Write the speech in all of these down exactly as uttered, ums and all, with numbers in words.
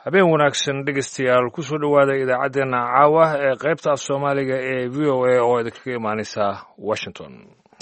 habeen wanaagsan dhegeystayaal ku soo dhowaada idaacaddeenna caawa ee qaybta af soomaaliga ee v o a oo idinkaga imaanaysa washington.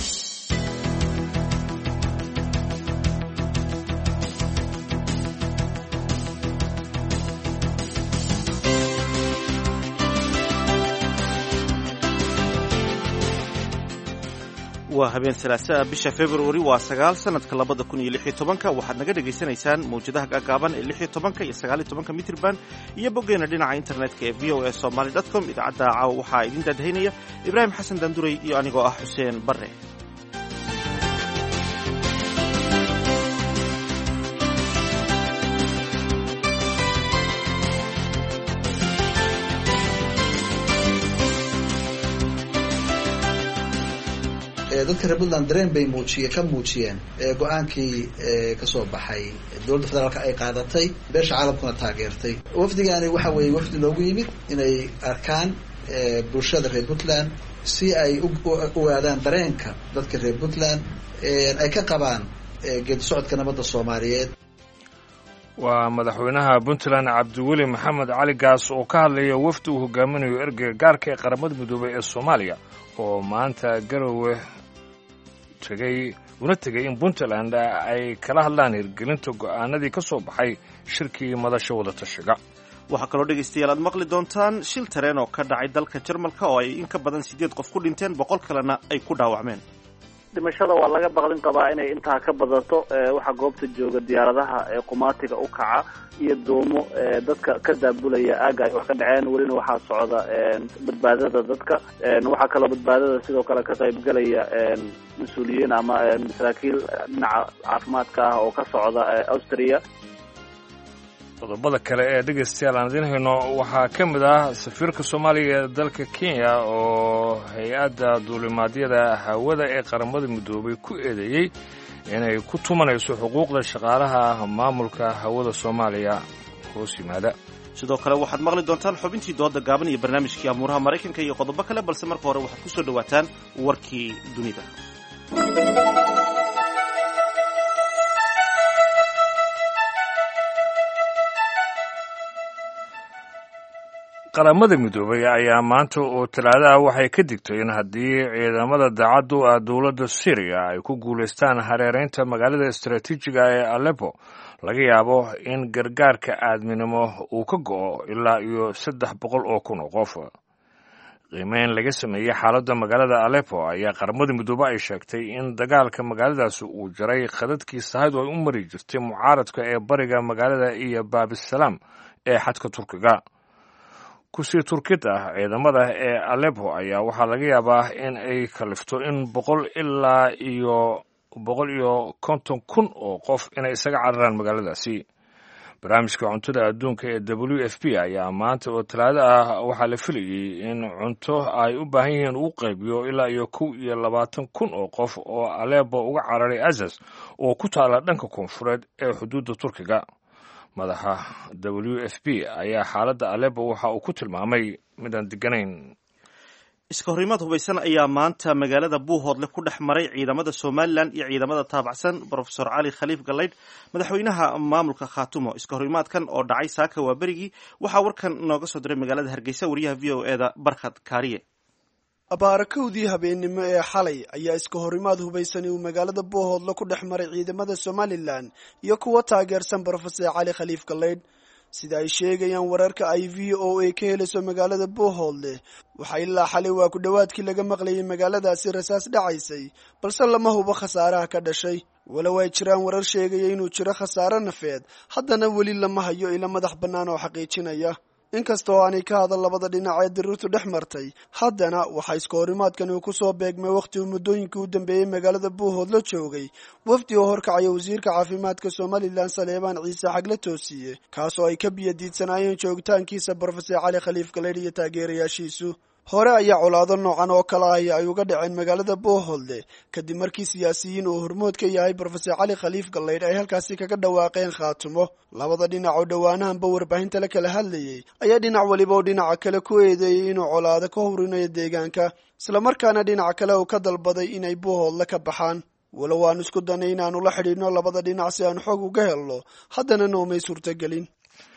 waa habeen salaasaa bisha februari waa sagaal sanadka labada kun iyo lix iyo tobanka waxaad naga dhegaysanaysaan mawjadaha gaagaaban ee lix iyo tobanka iyo sagaal iyo tobanka mitrban iyo boggeena dhinaca internetka ee v o a somaly dot com. idaacadda caawa waxaa idin daadahaynaya ibraahim xasan daanduray iyo anigoo ah xuseen barre. dadka reer puntland dareen bay muujiye ka muujiyeen go-aankii kasoo baxay dowladda federaalka ay qaadatay beesha caalamkuna taageertay. wafdigaani waxa weeye wafdi loogu yimid inay arkaan bulshada reer puntland si ay u ogaadaan dareenka dadka reer puntland ay ka qabaan geedi socodka nabadda soomaaliyeed. waa madaxweynaha puntland cabdiweli maxamed cali gaas oo ka hadlaya wafdi uu hogaaminayo ergeyga gaarka ee qaramada midoobay ee soomaaliya oo maanta garowe tegay una tegay in puntland ay kala hadlaan hirgelinta go'aanadii ka soo baxay shirkii madasha wada tashiga. waxaa kaloo dhegaystayaal aad maqli doontaan shil tareen oo ka dhacay dalka jarmalka oo ay in ka badan siddeed qof ku dhinteen boqol kalena ay ku dhaawacmeen. dhimashada waa laga baqdin qabaa inay intaa ka badato. waxaa goobta jooga diyaaradaha ee qumaatiga u kaca iyo doomo dadka ka daabulaya aaga ay wax ka dhaceen. welina waxaa socda badbaadada dadka. waxaa kaloo badbaadada sidoo kale ka qayb galaya mas-uuliyiin ama saraakiil dhinaca caafimaadka ah oo ka socda austria. qodobada kale ee dhegaystayaal aan idiin hayno waxaa ka mid ah safiirka soomaaliya ee dalka kenya oo hay-adda duulimaadyada hawada ee qaramada midoobay ku eedeeyey inay ku tumanayso xuquuqda shaqaalaha maamulka hawada soomaaliya hoos yimaada. sidoo kale waxaad maqli doontaan xubintii dooda gaaban iyo barnaamijkii amuuraha maraykanka iyo qodobo kale, balse marka hore waxaad ku soo dhowaataan warkii dunida. qaramada midoobay ayaa maanta oo talaadaha waxay ka digtay in haddii ciidamada daacaddu ah dowladda syriya ay ku guulaystaan hareeraynta magaalada istaraatiijiga ee aleppo laga yaabo in gargaarka aadminimo uu ka go'o ilaa iyo saddex boqol oo kun oo qof. qiimeyn laga sameeyey xaaladda magaalada aleppo ayaa qaramada midoobe ay sheegtay in dagaalka magaaladaasi uu jaray khadadkii sahaydu ay u mari jirtay mucaaradka ee bariga magaalada iyo baabisalaam ee xadka turkiga. kusii turkid ah ciidamada ee aleppo ayaa waxaa laga yaabaa in ay kalifto in boqol ilaa iyo boqol iyo konton kun oo qof inay isaga cararaan magaaladaasi. barnaamijka cuntada adduunka ee w f p ayaa maanta oo talaado ah waxaa la filayey in cunto ay u baahan yihiin uu qaybiyo ilaa iyo kow iyo labaatan kun oo qof oo aleppo uga cararay asas oo ku taala dhanka koonfureed ee xuduudda turkiga. madaxa w f p ayaa xaaladda aleppo waxa uu ku tilmaamay midaan deganayn. iska horimaad hubaysan ayaa maanta magaalada buuhoodle ku dhex maray ciidamada somalilan iyo ciidamada taabacsan brofesor cali khaliif galaydh madaxweynaha maamulka khaatumo. iska horimaadkan oo dhacay saaka waa berigii waxaa warkan nooga soo diray magaalada hargeysa wariyaha v o eda barkhad kaariye. abaarakowdii habeennimo ee xalay ayaa iska horimaad hubaysani uu magaalada buuhoodle ku dhex maray ciidamada somalilan iyo kuwa taageersan brofesor cali khaliif galaydh. sida ay sheegayaan wararka ay v o a ka helayso magaalada buuhoodle waxaa ilaa xalay waa ku dhowaadkii laga maqlayay magaaladaasi rasaas dhacaysay, balse lama hubo khasaaraha ka dhashay. walow ay jiraan warar sheegaya inuu jiro khasaare nafeed, haddana weli lama hayo ilo madax bannaan oo xaqiijinaya. inkasta oo aanay ka hadal labada dhinac ee dirirtu dhex martay, haddana waxaa iska horimaadkan uu ku soo beegmay wakhti uu muddooyinkii u dambeeyey magaalada buuhood la joogay wafdi oo horkacaya wasiirka caafimaadka somalilan saleebaan ciise xagle toosiye, kaasoo ay ka biyadiidsanaayeen joogitaankiisa brofesor cali khaliif galaydh iyo taageerayaashiisu. hore ayaa colaado noocan oo kale ahi ay uga dhaceen magaalada buuhoodle kadib markii siyaasiyiin uu hormood ka yahay brofesor cali khaliif galaydh ay halkaasi kaga dhawaaqeen khaatumo. labada dhinac oo dhowaanahanba warbaahinta la kala hadlayay ayaa dhinac weliba oo dhinaca kale ku eedeeyey inuu colaado ka hurinayo deegaanka, islamarkaana dhinac kale uu ka dalbaday inay buuhoodle ka baxaan. walow aan isku danay inaanu la xidhiidhno labada dhinac si aan xoog uga helno, haddana noomay suurtagelin.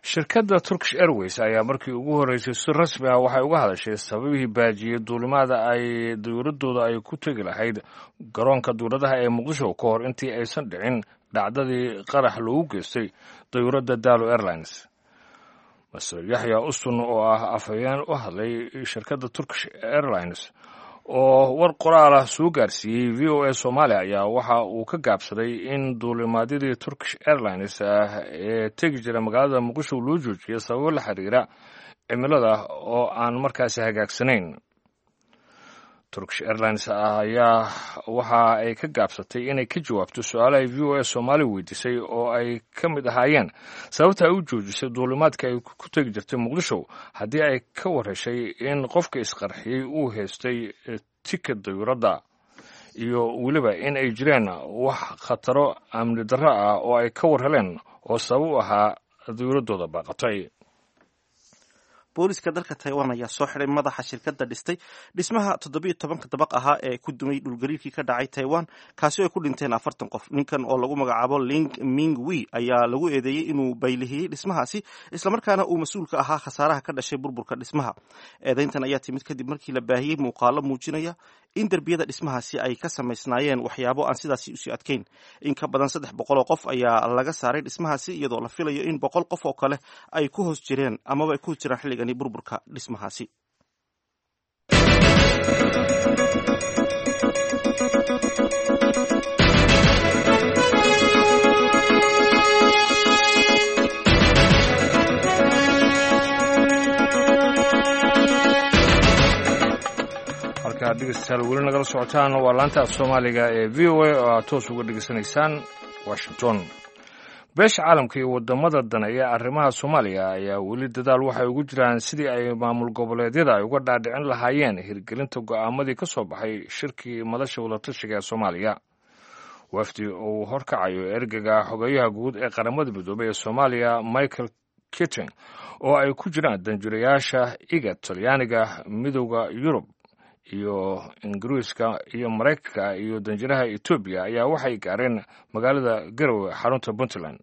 shirkadda Turkish Airways ayaa markii ugu horreysay si rasmi ah waxay uga hadashay sababihii baajiyey duulimaada ay dawladdooda ay ku tegi lahayd garoonka dawladaha ee muqdisho ka hor intii aysan dhicin dhacdadii qarax loogu geystay dawladda Dalo Airlines. Mas'uul Yaxya Ustun oo ah afhayeen u hadlay shirkadda Turkish Airlines oo war qoraal ah soo gaarsiiyey V O A Soomaaliya ayaa waxa uu ka gaabsaday in duulimaadyadii Turkish Airlines ah ee tegi jira magaalada Muqdisho loo joojiyo sababo la xiriira cimilada oo aan markaasi hagaagsanayn. Turkish Airlines ayaa waxa ay ka gaabsatay inay ka jawaabto su'aalo ay V O A Soomaaliya weydiisay oo ay ka mid ahaayeen sababta ay u joojisay duulimaadka ay ku tegi jirtay Muqdisho haddii ay ka warheshay in qofka isqarxiyey uu haystay tikid dawladda iyo weliba in ay jireen wax khataro amni darro ah oo ay ka warheleen oo sabab u ahaa dawladdooda baaqatay. booliska dalka Taiwan ayaa soo xiray madaxa shirkadda dhistay dhismaha toddobiyo tobanka dabaq ahaa ee ku dumay dhulgariirkii ka dhacay Taiwan kaasi oo ay ku dhinteen afartan qof. Ninkan oo lagu magacaabo Ling Mingwei ayaa lagu eedeeyey inuu baylihiyey dhismahaasi islamarkaana uu mas-uul ka ahaa khasaaraha ka dhashay burburka dhismaha. Eedayntan ayaa timid kadib markii la baahiyey muuqaalo muujinaya in derbiyada dhismahaasi ay ka samaysnaayeen waxyaabo aan sidaasi usii adkayn. In ka badan saddex boqol oo qof ayaa laga saaray dhismahaasi iyadoo la filayo in boqol qof oo kale ay ku hoos jireen amaba ay ku hoos jiraan xilligani burburka dhismahaasi. halkaa dhegeystayaal weli nagala socotaan waa laanta af Soomaaliga ee V O A oo aad toos uga dhegeysanaysaan Washington. beesha caalamka iyo wadamada dan ee arrimaha Soomaaliya ayaa weli dadaal waxay ugu jiraan sidii ay maamul goboleedyada ay uga dhaadhicin lahaayeen hirgelinta go'aamadii ka soo baxay shirkii madasha wadatashiga ee Soomaaliya. wafdi uu horkacayo ergaga xogayaha guud ee qaramada midoobay ee Soomaaliya Michael Keating oo ay ku jiraan danjurayaasha IGAD, Talyaaniga, Midowga Yurub iyo Ingiriiska iyo Mareykanka iyo danjiraha Ethiopia ayaa waxay gaareen magaalada Garowe xarunta Puntland.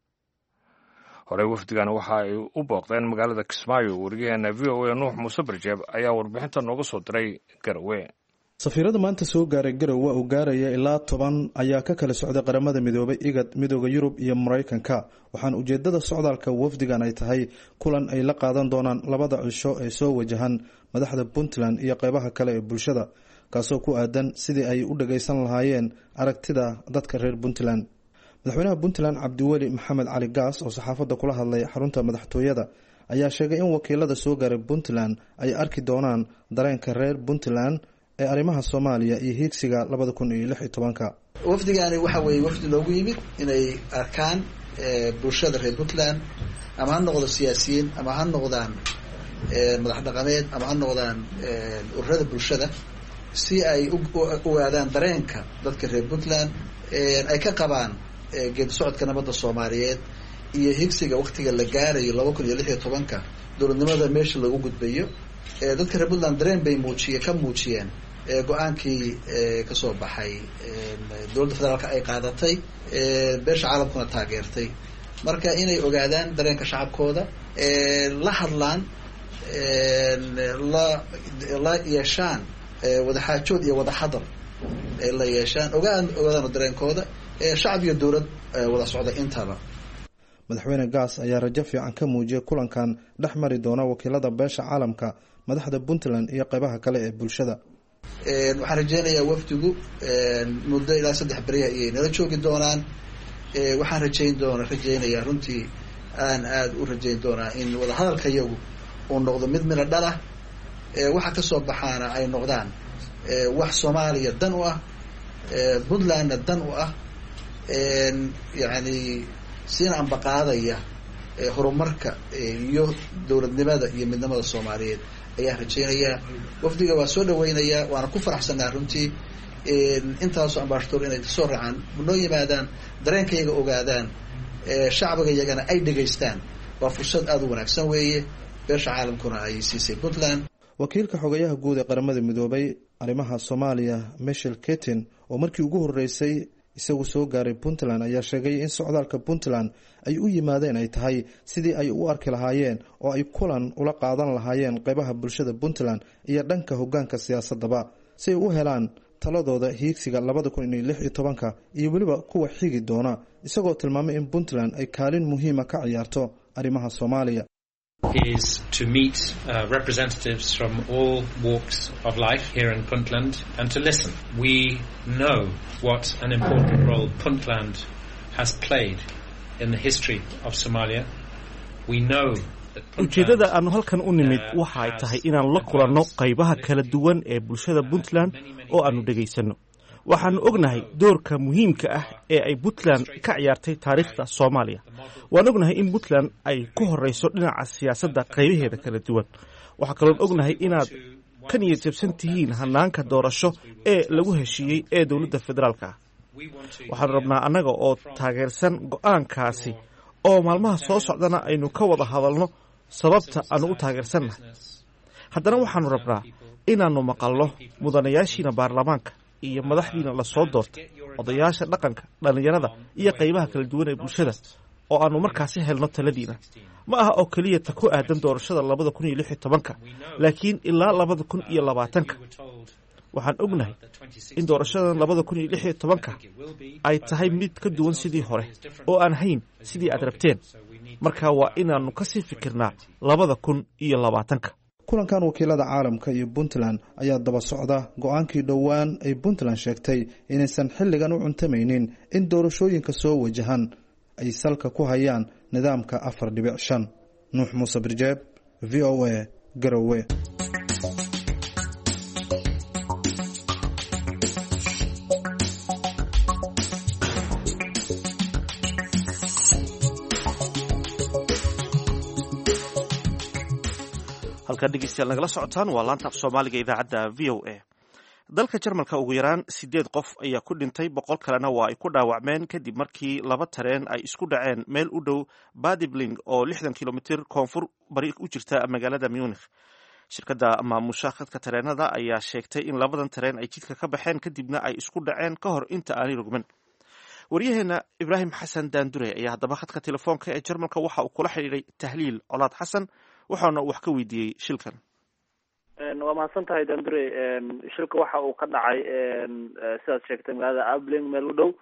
Hore wafdigan waxa ay u booqdeen magaalada Kismaayo. Wariyaheena V O A Nuux Muuse Barjeeb ayaa warbixinta nooga soo diray Garowe. safiirada maanta soo gaaray Garowe oo gaaraya ilaa toban ayaa ka kala socday qaramada midoobay IGAD, Midowga Yurub iyo Mareykanka. waxaan ujeedada socdaalka wafdigan ay tahay kulan ay la qaadan doonaan labada cisho ee soo wajahan madaxda Puntland iyo qaybaha kale ee bulshada kaasoo ku aadan sidii ay u dhageysan lahaayeen aragtida dadka reer Puntland. madaxweynaha Puntland Cabdiweli Maxamed Cali Gaas oo saxaafadda kula hadlay xarunta madaxtooyada ayaa sheegay in wakiilada soo gaaray Puntland ay arki doonaan dareenka reer Puntland ee arrimaha Soomaaliya iyo hiigsiga labada kun iyo lix iyo tobanka. wafdigaani waxa weeye wafdi loogu yimid inay arkaan bulshada reer Puntland ama ha noqdo siyaasiyiin ama ha noqdaan madax dhaqameed ama ha noqdaan ururada bulshada si ay u ogaadaan dareenka dadka reer Puntland ay ka qabaan geedi socodka nabadda Soomaaliyeed iyo hiigsiga waqtiga la gaarayo laba kun iyo lix iyo tobanka dowladnimada meesha lagu gudbayo. dadka reer Puntland dareen bay muujiyeen ka muujiyeen go-aankii ka soo baxay dowladda federaalka ay qaadatay beesha caalamkuna taageertay. marka inay ogaadaan dareenka shacabkooda la hadlaan la la yeeshaan wadaxaajood iyo wadaxadal la yeeshaan ogaan ogaadaan dareenkooda shacab iyo dowlad wada socda intaba. madaxweyne Gaas ayaa rajo fiican ka muujiyay kulankan dhex mari doona wakiilada beesha caalamka, madaxda Puntland iyo qaybaha kale ee bulshada. waxaan rajeynayaa wafdigu muddo ilaa saddex beri ay nala joogi doonaan. waxaan rajeyn doonaa rajeynayaa runtii aan aad u rajeyn doonaa in wada hadalka iyagu uu noqdo mid mila dhalah waxa ka soo baxaana ay noqdaan wax Soomaaliya dan u ah, Puntlandna dan u ah, yacni sina ambaqaadaya horumarka iyo dowladnimada iyo midnimada Soomaaliyeed ayaa rajeynayaa. wafdiga waa soo dhaweynayaa, waana ku faraxsanaa runtii intaasoo ambassador inay soo raacaan noo yimaadaan dareenkayga ogaadaan shacbiga iyagana ay dhegaystaan. waa fursad aad u wanaagsan weeye beesha caalamkuna ay siisay Puntland. wakiilka xogayaha guud ee qaramada midoobay arrimaha Soomaaliya Michael Keating oo markii ugu horeysay isagu soo gaaray puntland ayaa sheegay in socdaalka puntland ay u yimaadeen ay tahay sidii ay u arki lahaayeen oo ay kulan ula qaadan lahaayeen qaybaha bulshada puntland iyo dhanka hoggaanka siyaasadaba si ay u helaan taladooda hiigsiga labada kun iyo lix iyo tobanka iyo weliba kuwa xigi doona isagoo tilmaamay in puntland ay kaalin muhiima ka ciyaarto arrimaha soomaaliya. is to meet uh, representatives from all walks of life here in Puntland and to listen. We know what an important role Puntland has played in the history of Somalia. We know that Puntland ujeedada aanu halkan u nimid waxa ay tahay inaan la kulanno qaybaha kala duwan ee bulshada Puntland oo aanu dhageysano. waxaanu ognahay doorka muhiimka ah ee ay Puntland ka ciyaartay taariikhda Soomaaliya. waan ognahay in Puntland ay ku horeyso dhinaca siyaasadda qaybaheeda kala duwan. waxa kale oo ognahay inaad ka niyad jabsan tihiin hanaanka doorasho ee lagu heshiiyey ee dawladda federaalka ah. waxaan rabnaa annaga oo taageersan go'aankaasi oo maalmaha soo socdana aynu ka wada hadalno sababta aanu u taageersannahay. haddana waxaanu rabnaa inaannu maqalno mudanayaashiina baarlamaanka iyo madaxdiina la soo doortay, odayaasha dhaqanka, dhalinyarada iyo qaybaha kala duwan ee bulshada oo aanu markaasi helno taladiina. ma aha oo keliya ta ku aadan doorashada labada kun iyo lix iyo tobanka laakiin ilaa labada kun iyo labaatanka. waxaan ognahay in doorashadan labada kun iyo lix iyo tobanka ay tahay mid ka duwan sidii hore oo aan hayn sidii aad rabteen. marka waa inaannu kasii fikirnaa labada kun iyo labaatanka. kulankan wakiilada caalamka iyo Puntland ayaa daba socda go'aankii dhowaan ay Puntland sheegtay inaysan xilligan u cuntamaynin in doorashooyinka soo wajahan ay salka ku hayaan nidaamka afar dhibic shan. Nuux Muuse Birjeeb, V O A, Garowe. halkan dhegeystayaal nagala socotaan waa laanta af Soomaaliga idaacadda V O A. dalka Jarmalka ugu yaraan sideed qof ayaa ku dhintay, boqol kalena waa ay ku dhaawacmeen kadib markii laba tareen ay isku dhaceen meel u dhow Badibling oo lixdan kilomitir koonfur bari u jirta magaalada Munich. shirkadda maamusha khadka tareenada ayaa sheegtay in labadan tareen ay jidka ka baxeen kadibna ay isku dhaceen ka hor inta aanay rogmin. waryaheena Ibraahim Xasan Daandure ayaa haddaba khadka telefoonka ee Jarmalka waxa uu kula xiriiray Tahliil Colaad Xasan waxaana wax ka weydiiyey shilkan. waa mahadsan tahay Daandure. shilka waxa uu ka dhacay sidaad sheegtay magaalada Abling meel u dhow.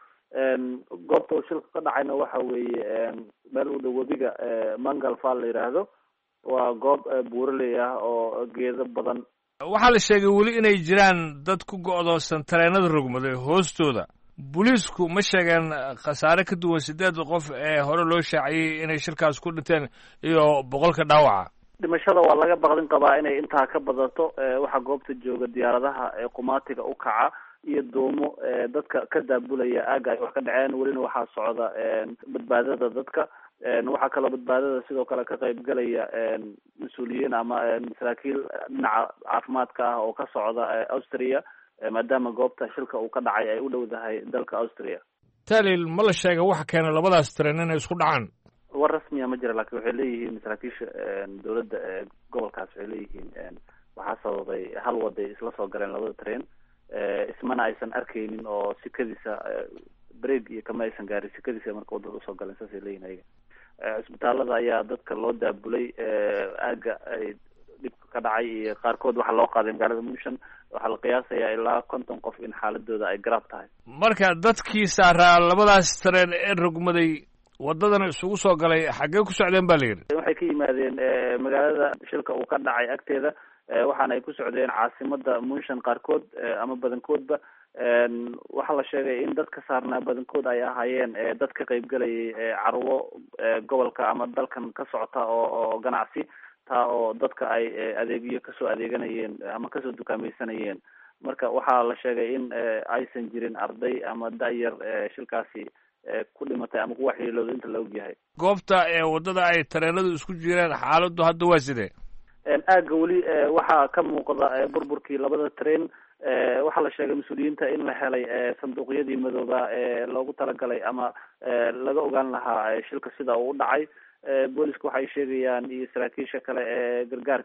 goobta uu shilka ka dhacayna waxa weeye meel u dhow webiga Mangal Fall la yiraahdo. waa goob buuraley ah oo geedo badan. waxaa la sheegay weli inay jiraan dad ku go'doosan tareenada rogmaday hoostooda. booliisku ma sheegeen khasaare ka duwan sideed qof ee hore loo shaaciyey inay shirkaas ku dhinteen iyo boqolka dhaawaca. dhimashada waa laga baqdin qabaa inay intaa ka badato. waxaa goobta jooga diyaaradaha ee qumaatiga u kaca iyo doomo dadka ka daabulaya aaga ay wax ka dhaceen. welina waxaa socda badbaadada dadka. waxaa kaloo badbaadada sidoo kale ka qayb galaya mas-uuliyiin ama saraakiil dhinaca caafimaadka ah oo ka socda Austria, maadaama goobta shilka uu ka dhacay ay u dhowdahay dalka Austria. Tahliil, ma la sheega waxa keena labadaas tareen inay isku dhacaan? war rasmiya ma jira, laakiin waxay leeyihiin saraakiisha dowladda gobolkaas waxay leeyihiin waxaa sababay hal waday isla soo galeen labada tareen, ismana aysan arkaynin oo sikadiisa break iyo kama aysan gaarin sikadiisa marka wadada usoo galeen. saasay leeyihin ayaga. cisbitaalada ayaa dadka loo daabulay aaga ay dhibka ka dhacay iyo qaarkood waxaa loo qaaday magaalada Muushan. waxaa la qiyaasayaa ilaa konton qof in xaaladooda ay garaab tahay. marka dadkii saaraa labadaas tareen ee rogmaday wadadana isugu soo galay xaggee ku socdeen baa la yidhi? waxay ka yimaadeen magaalada shilka uu ka dhacay agteeda, waxaana ay ku socdeen caasimada Muushan qaarkood ama badankoodba. waxaa la sheegay in dadka saarnaa badankood ay ahaayeen dad ka qayb galayay carwo gobolka ama dalkan ka socota oo oo ganacsi taa oo dadka ay adeegyo kasoo adeeganayeen ama kasoo dukaamaysanayeen. marka waxaa la sheegay in aysan jirin arday ama da'yar shilkaasi ku dhimatay ama ku waxyeelooday inta la ogyahay. goobta ee wadada ay tareenadu isku jireen xaaladdu hadda waa sidee? aaga weli waxaa ka muuqda burburkii labada tareen. waxaa la sheegay mas-uuliyiinta in la helay sanduuqyadii madooba ee loogu talagalay ama laga ogaan lahaa shilka sida uu u dhacay. booliska waxay sheegayaan iyo saraakiisha kale ee gargaarka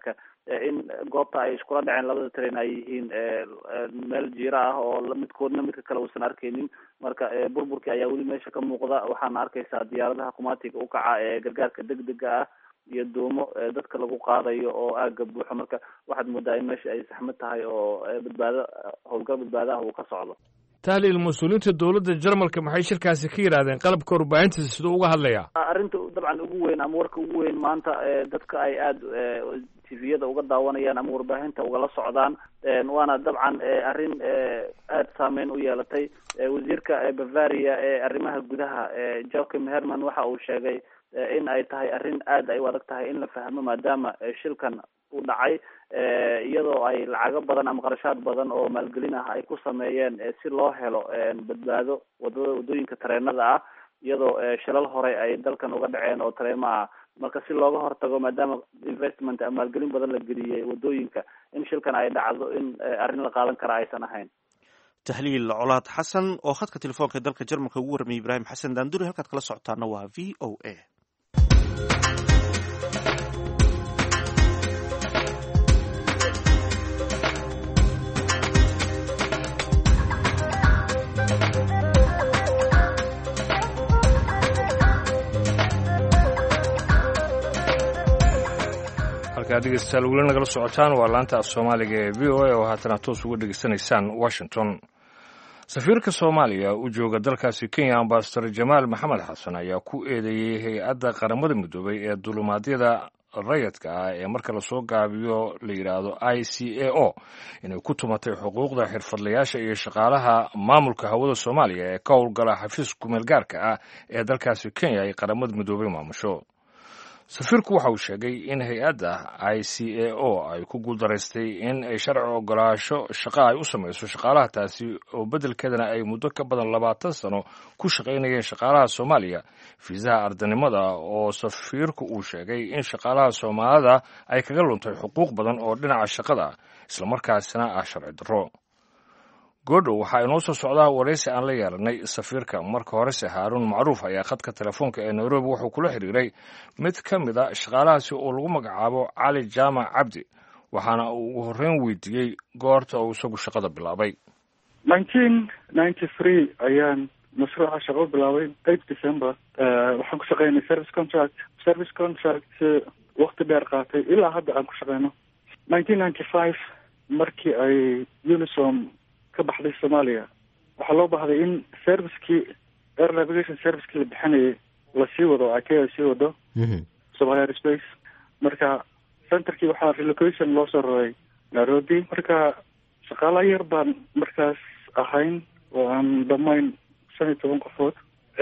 in goobta ay iskula dhaceen labada train ay yihiin meel jiira ah oo midkoodna midka kale uusan arkeynin. marka burburkii ayaa weli meesha ka muuqda. waxaana arkeysaa diyaaradaha qumaatiga u kaca ee gargaarka degdega ah iyo doomo dadka lagu qaadayo oo aaga buuxo. marka waxaad moodaa in meesha ay saxmad tahay oo badbaado howlgal badbaadaha uu ka socdo. tahliil, mas-uuliyiinta dowladda jarmalka maxay shirkaasi ka yidhahdeen? qalabka warbaahintiisa siduu uga hadlayaa? arrinta dabcan ugu weyn ama warka ugu weyn maanta dadka ay aada tviyada uga daawanayaan ama warbaahinta ugala socdaan waana dabcan arrin aada saameyn u yeelatay. wasiirka bavaria ee arrimaha gudaha joachim herman waxa uu sheegay in ay tahay arrin aada ay u adag tahay in la fahmo maadaama shilkan u dhacay iyadoo ay lacago badan ama qarashaad badan oo maalgelin ah ay ku sameeyeen si loo helo badbaado wadada wadooyinka tareenada ah iyadoo shilal hore ay dalkan uga dhaceen oo tareema ah. marka si looga hortago maadaama investment ama maalgelin badan la geliyey wadooyinka in shilkan ay dhacdo in arrin la qaadan kara aysan ahayn. tahliil colaad xasan oo khadka telefoonka dalka jarmalka ugu warramiyay ibraahim xasan daanduri. halkaad kala socotaana waa v o a. halkaad dhegeystayaal weli nagala socotaan waa laanta af soomaaliga ee v o a oo haatana toos uga dhegeysanaysaan washington. safiirka soomaaliya u jooga dalkaasi kenya ambasador jamaal maxamed xasan ayaa ku eedeeyey hay-adda qaramada midoobay ee dulimaadyada rayadka ah ee marka lasoo gaabiyo la yidhaahdo i c a o inay ku tumatay xuquuqda xirfadlayaasha iyo shaqaalaha maamulka hawada soomaaliya ee ka howlgala xafiis kumeel gaarka ah ee dalkaasi kenya ay qaramada midoobay maamusho. safiirku waxa uu sheegay in hay-adda i c a o ay ku guuldaraystay in ay sharci ogolaasho shaqo ay u samayso shaqaalaha taasi oo beddelkeedana ay muddo ka badan labaatan sano ku shaqaynayeen shaqaalaha soomaaliya fiisaha ardanimada oo safiirku uu sheegay in shaqaalaha soomaalida ay kaga luntay xuquuq badan oo dhinaca shaqada islamarkaasina ah sharci darro. goodhow waxaa inoo soo socdaa waraysi aan la yeelanay safiirka. marka horese haaruun macruuf ayaa khadka telefoonka ee nairobi wuxuu kula xiriiray mid ka mid a shaqaalahaasi oo lagu magacaabo cali jaamac cabdi waxaana uu ugu horreyn weydiiyey goorta uu isagu shaqada bilaabay. nineteen ninety three ayaan mashruuca shaqo bilaabay eight december. waxaan ku shaqeynay service contract service contract wakti dheer qaatay ilaa hadda aan ku shaqeyno. nineteen ninety five markii ay unisom ka baxday soomaaliya waxaa loo baahday in servicekii air navigation servicekii la bixinayay lasii wado o ikea sii wado somalia airspace. marka centerkii waxaa relocation loo soo raray nairobi. marka shaqaala yar baan markaas ahayn oo aan dhamayn shan iyo toban qofood.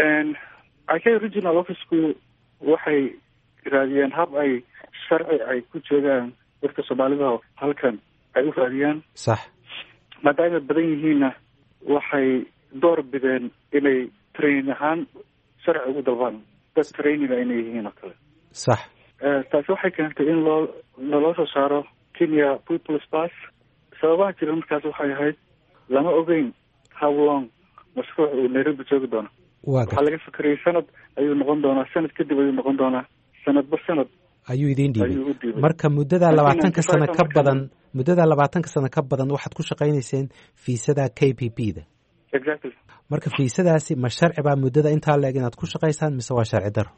ikea regional officeku waxay raadiyeen hab ay sharci ay ku joogaan dadka soomaalida halkan ay u raadiyaan. sax maadaama badan yihiinna waxay door bideen inay training ahaan sharci ugu dalbaan dad trainina inay yihiin oo kale. sax taasi waxay keentay in loo naloo soo saaro kenya people's pass. sababaha jira markaas waxay ahayd lama ogeyn how long mashruuc uu nairobi joogi doono. waxaa laga fikerayay sanad ayuu noqon doonaa, sanad kadib ayuu noqon doonaa, sanadba sanad ayuu idin dhiibay. marka muddada labaatanka sano ka badan muddada labaatanka sano ka badan waxaad ku shaqaynayseen fiisada k p p da. exactly. marka fiisadaasi ma sharci baa muddada intaa leeg inaad ku shaqaysaan mise waa sharci daro?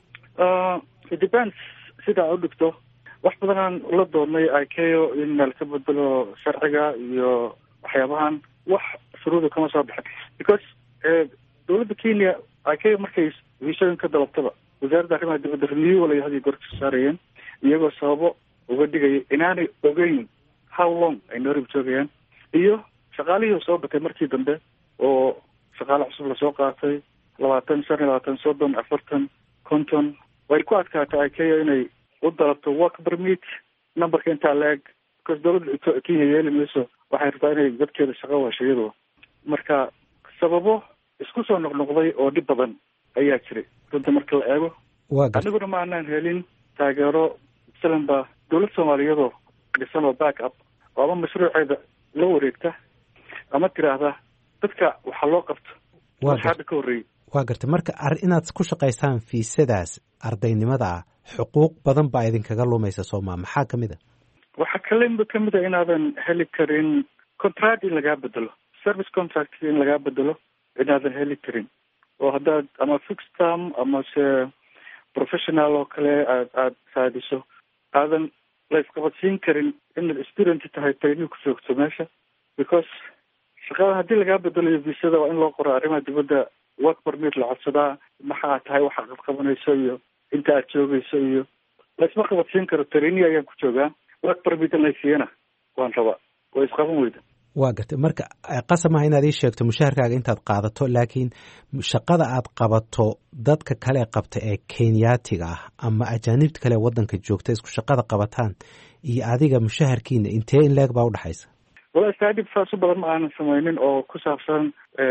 it depends sidaa u dhigto. wax badanaan la doonnay ikeo in meel ka bedelo sharciga iyo waxyaabahan wax shuruuda kama soo baxin because dowladda kenya ikeo markay viisooyin ka dalabtaba wasaaradda arrimaha dibadda renewal ay hadii goor ka saarayeen iyagoo sababo uga dhigaya inaanay ogeyn how long ay nairobi joogayaan. iyo shaqaalihii soo batay markii dambe oo shaqaale cusub lasoo qaatay labaatan shan iyo labaatan soddon afartan konton way ku adkaatay ikeo inay u dalabto work permit numberka intaa la-eg because dowladda kenya yeeli mayso. waxay rabtaa inay dadkeeda shaqo washo iyadoo. marka sababo isku soo noqnoqday oo dhib badan ayaa jiray runta marka la eego. aniguna ma aanaan helin taageero masalan ba dowlad soomaaliyadoo dhisan oo back up oo ama mashruuceeda la wareegta ama tiraahda dadka waxaa loo qabto hadda ka horreeyey. waa gartay marka inaad ku shaqaysaan fiisadaas ardaynimada ah xuquuq badan baa idinkaga lumaysa sooma maxaa ka mid a? waxaa kalenba kamid a inaadan heli karin contract in lagaa bedelo, service contract in lagaa bedelo inaadan heli karin, oo haddaad ama fixed term ama se professional oo kale aad aad saadiso aadan la isqabadsiin karin inaad student tahay training ku joogto meesha, because shaqada haddii lagaa bedelayo visada waa in loo qoro arrimaha dibadda work permit la codsadaa, maxaa tahay waxaad qabqabanayso iyo inta aad joogayso iyo la isma qabadsiin karo. training ayaan ku joogaa, work permit in laysiiyana waan rabaa, way isqaban weyda. waa gartay. marka qasab maaha inaad ii sheegto mushaharkaaga intaad qaadato, laakiin shaqada aad qabato dadka kale qabta ee kenyaatiga ah ama ajaanibta kale ee waddanka joogta isku shaqada qabataan iyo adiga mushaharkiina intee in leeg baa udhexaysa? wala staadib saasu badan ma aanan samaynin oo ku saabsan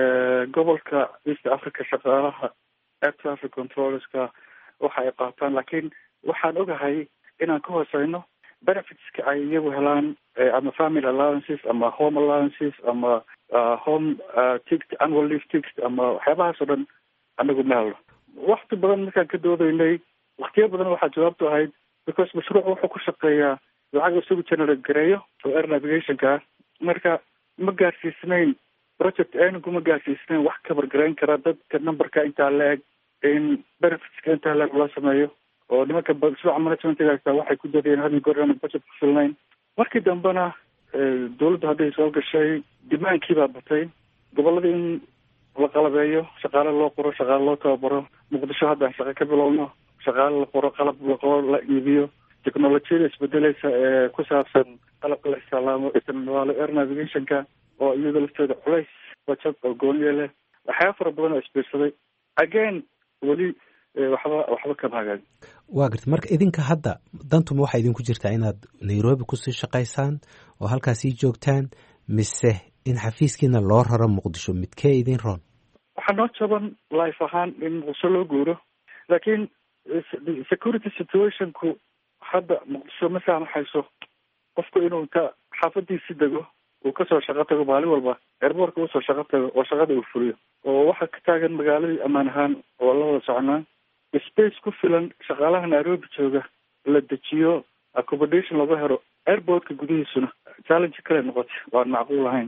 gobolka east africa shaqaalaha air traffic controllerska waxa ay qaataan, laakiin waxaan ogahay inaan ka hooseyno benefitska ay iyagu helaan, ama family allowances ama home allowances ama home ticket, annual leave ticket ama waxyaabahaas oo dhan anagu ma helno. wakti badan markaan ka doodaynay, waktiyo badan waxaa jawaabtu ahayd because mashruuc wuxuu ku shaqeeyaa lacag isagu generate gareeyo oo air navigationka ah, marka ma gaarsiisnayn project anigu ma gaarsiisnayn wax kabar garayn kara dadka numberka intaa la eg in benefitska intaa la eg loo sameeyo, oo nimanka mashruuca managementga waxay ku dadeen hadii goor aan budget ku filnayn. markii dambena dawladda hadday soo gashay dimaankii baa batay, gobolladii in la qalabeeyo, shaqaale loo qoro, shaqaale loo tababaro. muqdisho haddaan shaqo ka bilowno, shaqaale la qoro, qalab la qoro, la iibiyo, technolojiyada isbedeleysa ee ku saabsan qalabka la isticmaalo isticmaalo air navigationka oo iyada lafteeda culays budget oo gooniye leh, waxyaaba fara badan oo isbiirsaday. again weli waxba waxba kama hagaagin. waa garta. marka idinka hadda dantuma waxaa idinku jirtaa inaad nairobi kusii shaqaysaan oo halkaasii joogtaan, mise in xafiiskiina loo raro muqdisho? midkee idin roon? waxaa noo jaban life ahaan in muqdisho loo guuro, laakiin security situationku hadda muqdisho ma saamaxayso qofku inuu inta xaafadiisi dego uu kasoo shaqo tago maalin walba airbortka usoo shaqo tago oo shaqada uu fuliyo, oo waxaa ka taagan magaaladii ammaan ahaan oo la wada soconaa, space ku filan shaqaalaha nairobi jooga la dejiyo, accommodation laga helo airportka gudihiisuna challenge kale noqotay waan macquul ahayn.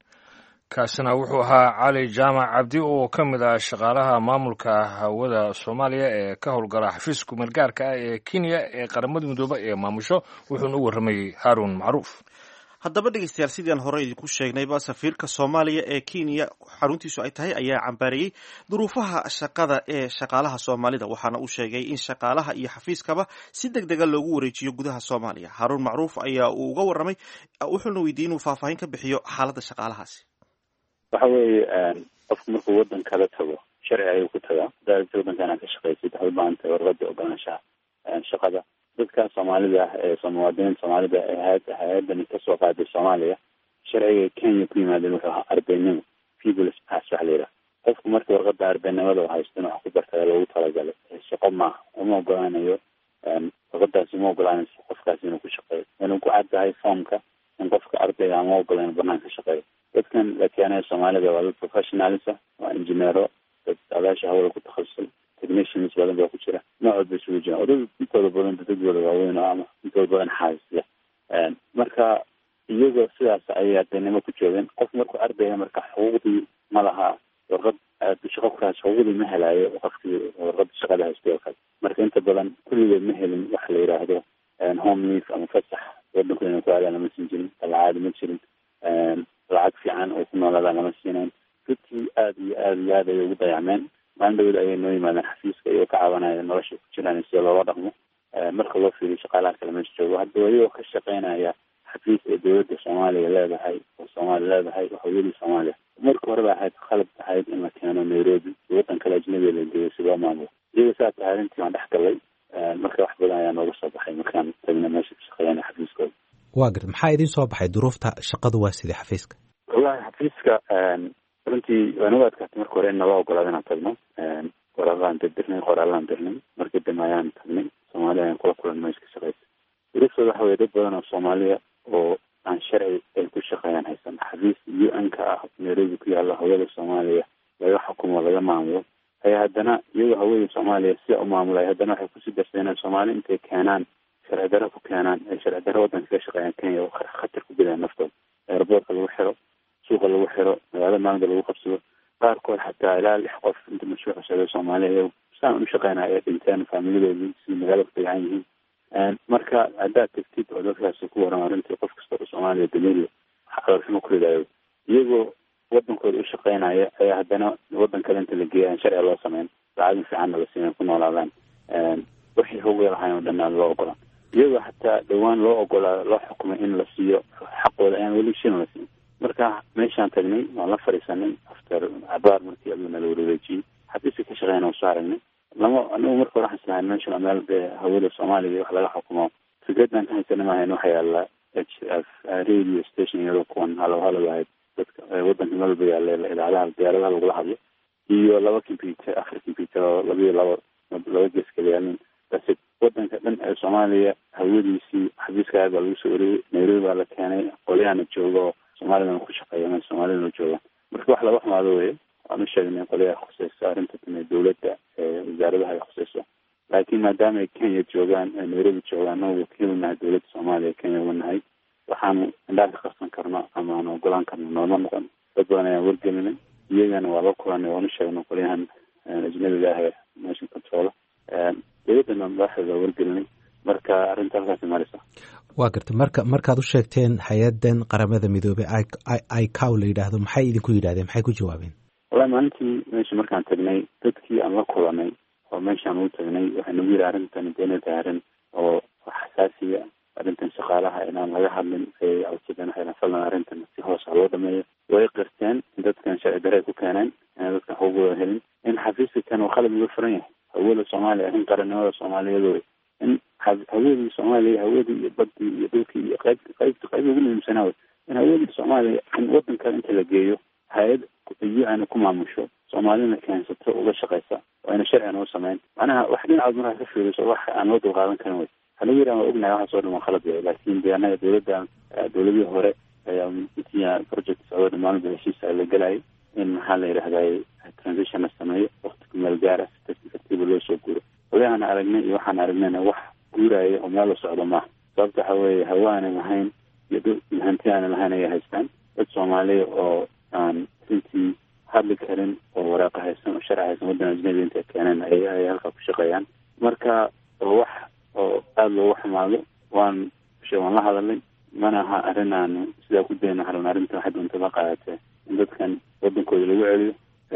kaasina wuxuu ahaa cali jaamac cabdi oo ka mid ah shaqaalaha maamulka hawada soomaaliya ee ka howlgala xafiiska kumeelgaarka ah ee kenya ee qaramada midoobe ee maamusho, wuxuuna u warramayey haaruun macruuf. haddaba dhegeystayaal, sidaan hore idinku sheegnayba, safiirka soomaaliya ee kenya xaruntiisu ay tahay ayaa cambaareeyey duruufaha shaqada ee shaqaalaha soomaalida, waxaana uu sheegay in shaqaalaha iyo xafiiskaba si deg dega loogu wareejiyo gudaha soomaaliya. haaruun macruuf ayaa uu uga warramay, wuxuuna weydiiyey inuu faahfaahin ka bixiyo xaaladda shaqaalahaasi. waxa weeye qofku markuu waddan kala tago sharci ayuu ku tagaa. haddaad waddankan aad ka shaqaysid waxaad u baahan tahay warqada ogolaanshaha shaqada. dadka soomaalida ah ee muwaadiniinta soomaalida ee hay- hay-adani kasoo qaaday soomaaliya, sharciga kenya ku yimaadeen wuxuu ahaa ardaynimo, people's pass waxa la yidhaha. qofku marka warqada ardaynimada u haysto in wax ku bartada loogu talagalay, shaqo maaha, uma ogolaanayo warqadaasi uma ogolaanayso qofkaasi inuu ku shaqeeyo. inuu ku cad tahay foomka in qofka ardayga ama ogolaan banaanka shaqeeyo. dadkan la keenayo soomaalida waa dad professionalisa, waa engineero, dad adaasha hawada ku takhasusay, technicians badan baa ku jira, noocood bay isugu jiraan. odad intooda badan dadadooda waaweyn oo ama intooda badan xaasisya. marka iyagoo sidaas ayay ardaynimo ku joogeen. qof markuu ardayga marka xuquuqdii ma laha, warqad shaqo kuraas xuquuqdii ma helaayo qofkii warqada shaqada haystay oo kale. marka inta badan kulligeed ma helin waxa la yidhaahdo home leave ama fasax wadanku inay ku aadaan lama siin jirin, talacaadi ma jirin, lacag fiican oo ku noolaadaan lama siinayn. dadkii aada iyo aada iyo aad ayay ugu dayacmeen. maalin dhawood ayay noo yimaadeen xafiiska iyagoo ka cabanaya nolosha ku jiraan sida loola dhaqmo marka loo fiiriyo shaqaalaha kale meesha joogo. hadda iyagoo ka shaqeynaya xafiis ee dowladda soomaaliya leedahay oo soomaaliya leedahay hooyadii soomaaliya. marka hore ba ahayd khalad ahayd in la keeno nairobi waddan kale ajnabiga la geeyo si loo maamulo. iyaga saas ahayd intii waan dhex galay, marka wax badan ayaa nooga soo baxay markaan tagna meesha ka shaqeeyana xafiiskooda. waa garta. maxaa idin soo baxay duruufta shaqadu waa sidii xafiiska? wallahi xafiiska runtii waanu adkaatay marka hore in nala ogolaado inaan tagno. qoraalaan dirnay qoraalaan dirnay markii dambe ayaan tagnay soomaaliya ayaan kula kulanno iska shaqeysa. duruuftooda waxa weye dad badan oo soomaaliya oo aan sharci ay ku shaqeeyaan haysan. xafiis u n ka ah nairobi ku yaalla hawada soomaaliya laga xukumo laga maamulo ayaa haddana iyagoo hawada soomaaliya sida u maamulay haddana waxay kusii darsadeen soomaali intay keenaan sharci darro ku keenaan ay sharci darro waddanka ka shaqeeyaan Kenya oo khatar ku gelayaan naftooda. Airportka lagu xiro, suuqa lagu xiro, magaalada maanta lagu qabsado, qaarkood xataa ilaa lix qof inta mashruuca socda Soomaaliya saan u shaqeynaya ay dhinteen faamiladooda si magaalada ku fiican yihiin. marka haddaad tagtid oo dadkaas ku waran arrintii qof kasta oo Soomaaliya dameeriyo xaalad ku ridayo iyagoo wadankooda u shaqeynaya ayaa haddana wadan kale inta la geeyo sharci loo sameyn lacag fiican la siiyo ku noolaadaan wixii haween lahayn wadana loo ogolaan iyagoo xataa dhawaan loo ogolaa loo xukumay in la siiyo xaqooda aan weli shin la siin. marka meeshaan tagnay waan la fariisanay after abaar markii aduna la wareejiyay xafiiska ka shaqeynaa soo aragnay lama anigu marka waxaan islahayn meesha meel hawada Soomaaliya wax laga xukumo fikradan haysan ma hayno waxa yaala H F radio station yaro kuwan halo halo wahay dadka wadanka meel bay yaala idaacadaha diyaaradaha lagu hadlo iyo laba computer afar computer laba laba laba geeskaliyaan bas wadanka dhan ee Soomaaliya hawadiisii xafiiska aad lagu soo wareeyay Nairobi la keenay qolyahan joogo Soomaaliya ku shaqeeyay Soomaaliya joogo marka wax laga xumaado weey aan sheegnay qolyaha khusaysa arrinta dawladda ee wasaaradaha ay khusayso laakiin maadaama ay Kenya joogaan Nairobi joogaan oo wakiilna dawladda Soomaaliya Kenya wanahay waxaan indhaha ka qarsan karnaa ama aan ogolaan karnaa nooma noqon dad badan ayaa wargelinay iyagana waa la kulanay oo sheegnay qolyahan ajnabiga ah nation control dawladda madaxda wargelinay marka arrinta halkaas maraysa. waa gartay marka markaad u sheegteen hay-adan qaramada midoobay I C A W la yidhaahdo maxay idinku yidhahdeen maxay ku jawaabeen? والله maalintii meesha markaan tagnay dadkii aan la kulanay oo meeshaan u tagnay waxaan ugu yiri arrintan inay tahay arrin oo xasaasiya arrintan shaqaalaha inaan laga hadlin ee awsadana hayna falan arrintan si hoos loo dhameeyo way qirteen dadkan sharci darro ku keeneen in dadka xuquuqdooda helin in xafiiska kan oo qalab ugu furan yahay hawada Soomaaliya in qaranimada Soomaaliyeed in hawada Soomaaliya hawada iyo badii iyo dhulkii iyo qayb qayb qayb ugu muhiimsanaa in hawada Soomaaliya in wadanka inta la geeyo hay'ad iyo aan ku maamusho Soomaalina keensato uga shaqeysa oo ayna sharci oo sameyn anaha wax dhinaca markaa ka fiiriso wax aan wada qaadan karin way hal yiraan ognahay waxa soo dhama khalad yahay laakiin deegaanada dawladda dawladii hore ayaa intiya project soo dhamaan heshiisa la galay in maxaa la yiraahdaa transition sameeyo waqti ku meel gaar ah si tartiib loo soo guuro waxaan aragnay iyo waxaan aragnay wax guuraya oo meel socdo ma sababta waxa weeye hawaana lahayn iyo hanti aan lahayn ay haystaan dad Soomaali oo aan intii hadli karin oo waraaq haysan oo sharci haysan waddan ajnabi inta keenan ay ay halka ku shaqeeyaan marka wax oo aad loo xumaado waan sheegan la hadalay mana aha arrinaan sida ku deena haran arrinta waxa doonta la qaadatay in dadkan waddankooda lagu celiyo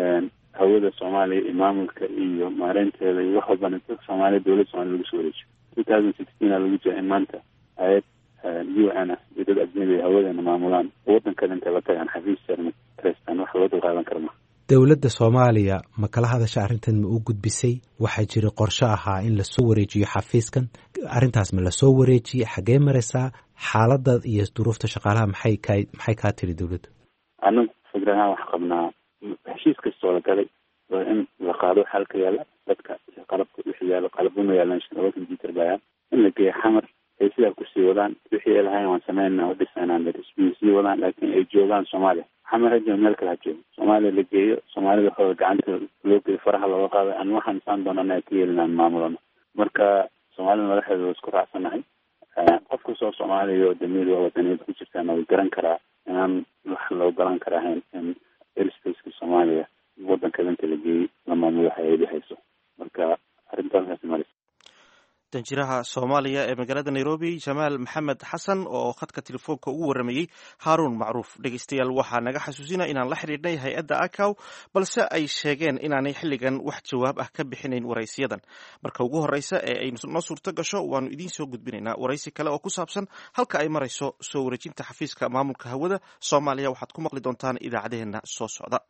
hawada Soomaaliya imaamulka iyo maareynteeda iyo wax walba dadka Soomaaliya dawladda Soomaaliya lagu soo wareejiyo two thousand sixteen lagu jaa maanta ayad U N dad ajnabi hawada maamulaan waddanka inta la tagaan xafiis sarmi kristan wax loo qaadan karma. dawladda Soomaaliya ma kala hadasha arrintan ma u gudbisay waxa jira qorshe ahaa in la soo wareejiyo xafiiskan arrintaas ma la soo wareejiyay xagee maraysaa xaaladda iyo duruufta shaqaalaha maxay ka maxay ka tiri dawladdu? anagu fikradaha wax qabnaa heshiis kastoo la galay waa in la qaado xalka yaala dadka qalabka wixii yaala qalabuna yaalan shaqada computer baa in la geeyo xamar ay sidaa ku sii wadaan wixii ay lahayn waan sameynaa oo dhisanaan la sii wadaan laakiin ay joogaan Soomaaliya xamar haddii meel kale joogo Soomaaliya la geeyo Soomaalida xoog gacanta loo geeyo faraha loo qaado aan waxaan saan doonaa ka yeelanaan maamulana marka Soomaalida madaxda isku raacsanahay qofka soo Soomaaliya oo damiir wadaneed ku jirtaan oo garan kara inaan wax loo garan kara in airspace Soomaaliya wadanka inta la geeyo la maamulo hay'ad hayso marka arrintaas maraysa. danjiraha Soomaaliya ee magaalada Nairobi Jamaal Maxamed Xasan oo khadka telefoonka ugu waramayay Haarun Macruuf. dhegeystayaal waxaa naga xasuusinaa inaan la xiriirnay hay-adda I C A W balse ay sheegeen inaanay xilligan wax jawaab ah ka bixinayn waraysiyadan marka ugu horeysa ee ay noo suurto gasho waanu idiin soo gudbinaynaa waraysi kale oo ku saabsan halka ay marayso soo wareejinta xafiiska maamulka hawada Soomaaliya waxaad ku maqli doontaan idaacadeena soo socda.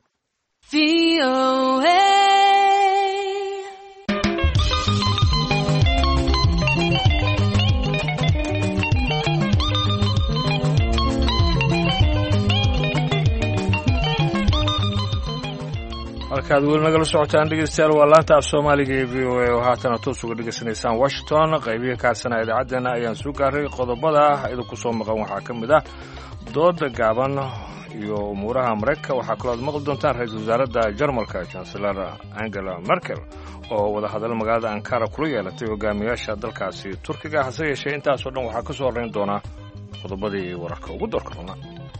halkaad weli nagala socotaan dhegeystayaal waa laanta af Soomaaliga ee V O A oo haatan toos uga dhegeysanaysaan Washington qaybiga kaasana idaacadana ayaan soo gaaray qodobada idinku soo maqan waxaa ka mid ah dooda gaaban iyo umuuraha maraykanka waxaa kaloo ad maqli doontaan ra-iisul wasaaradda jarmalka chancelar angela merkel oo wadahadal magaalada ankara kula yeelatay hogaamiyaasha dalkaasi turkiga hase yeeshee intaasoo dhan waxaa ka soo horrayn doonaa qodobadii wararka ugu doorka runa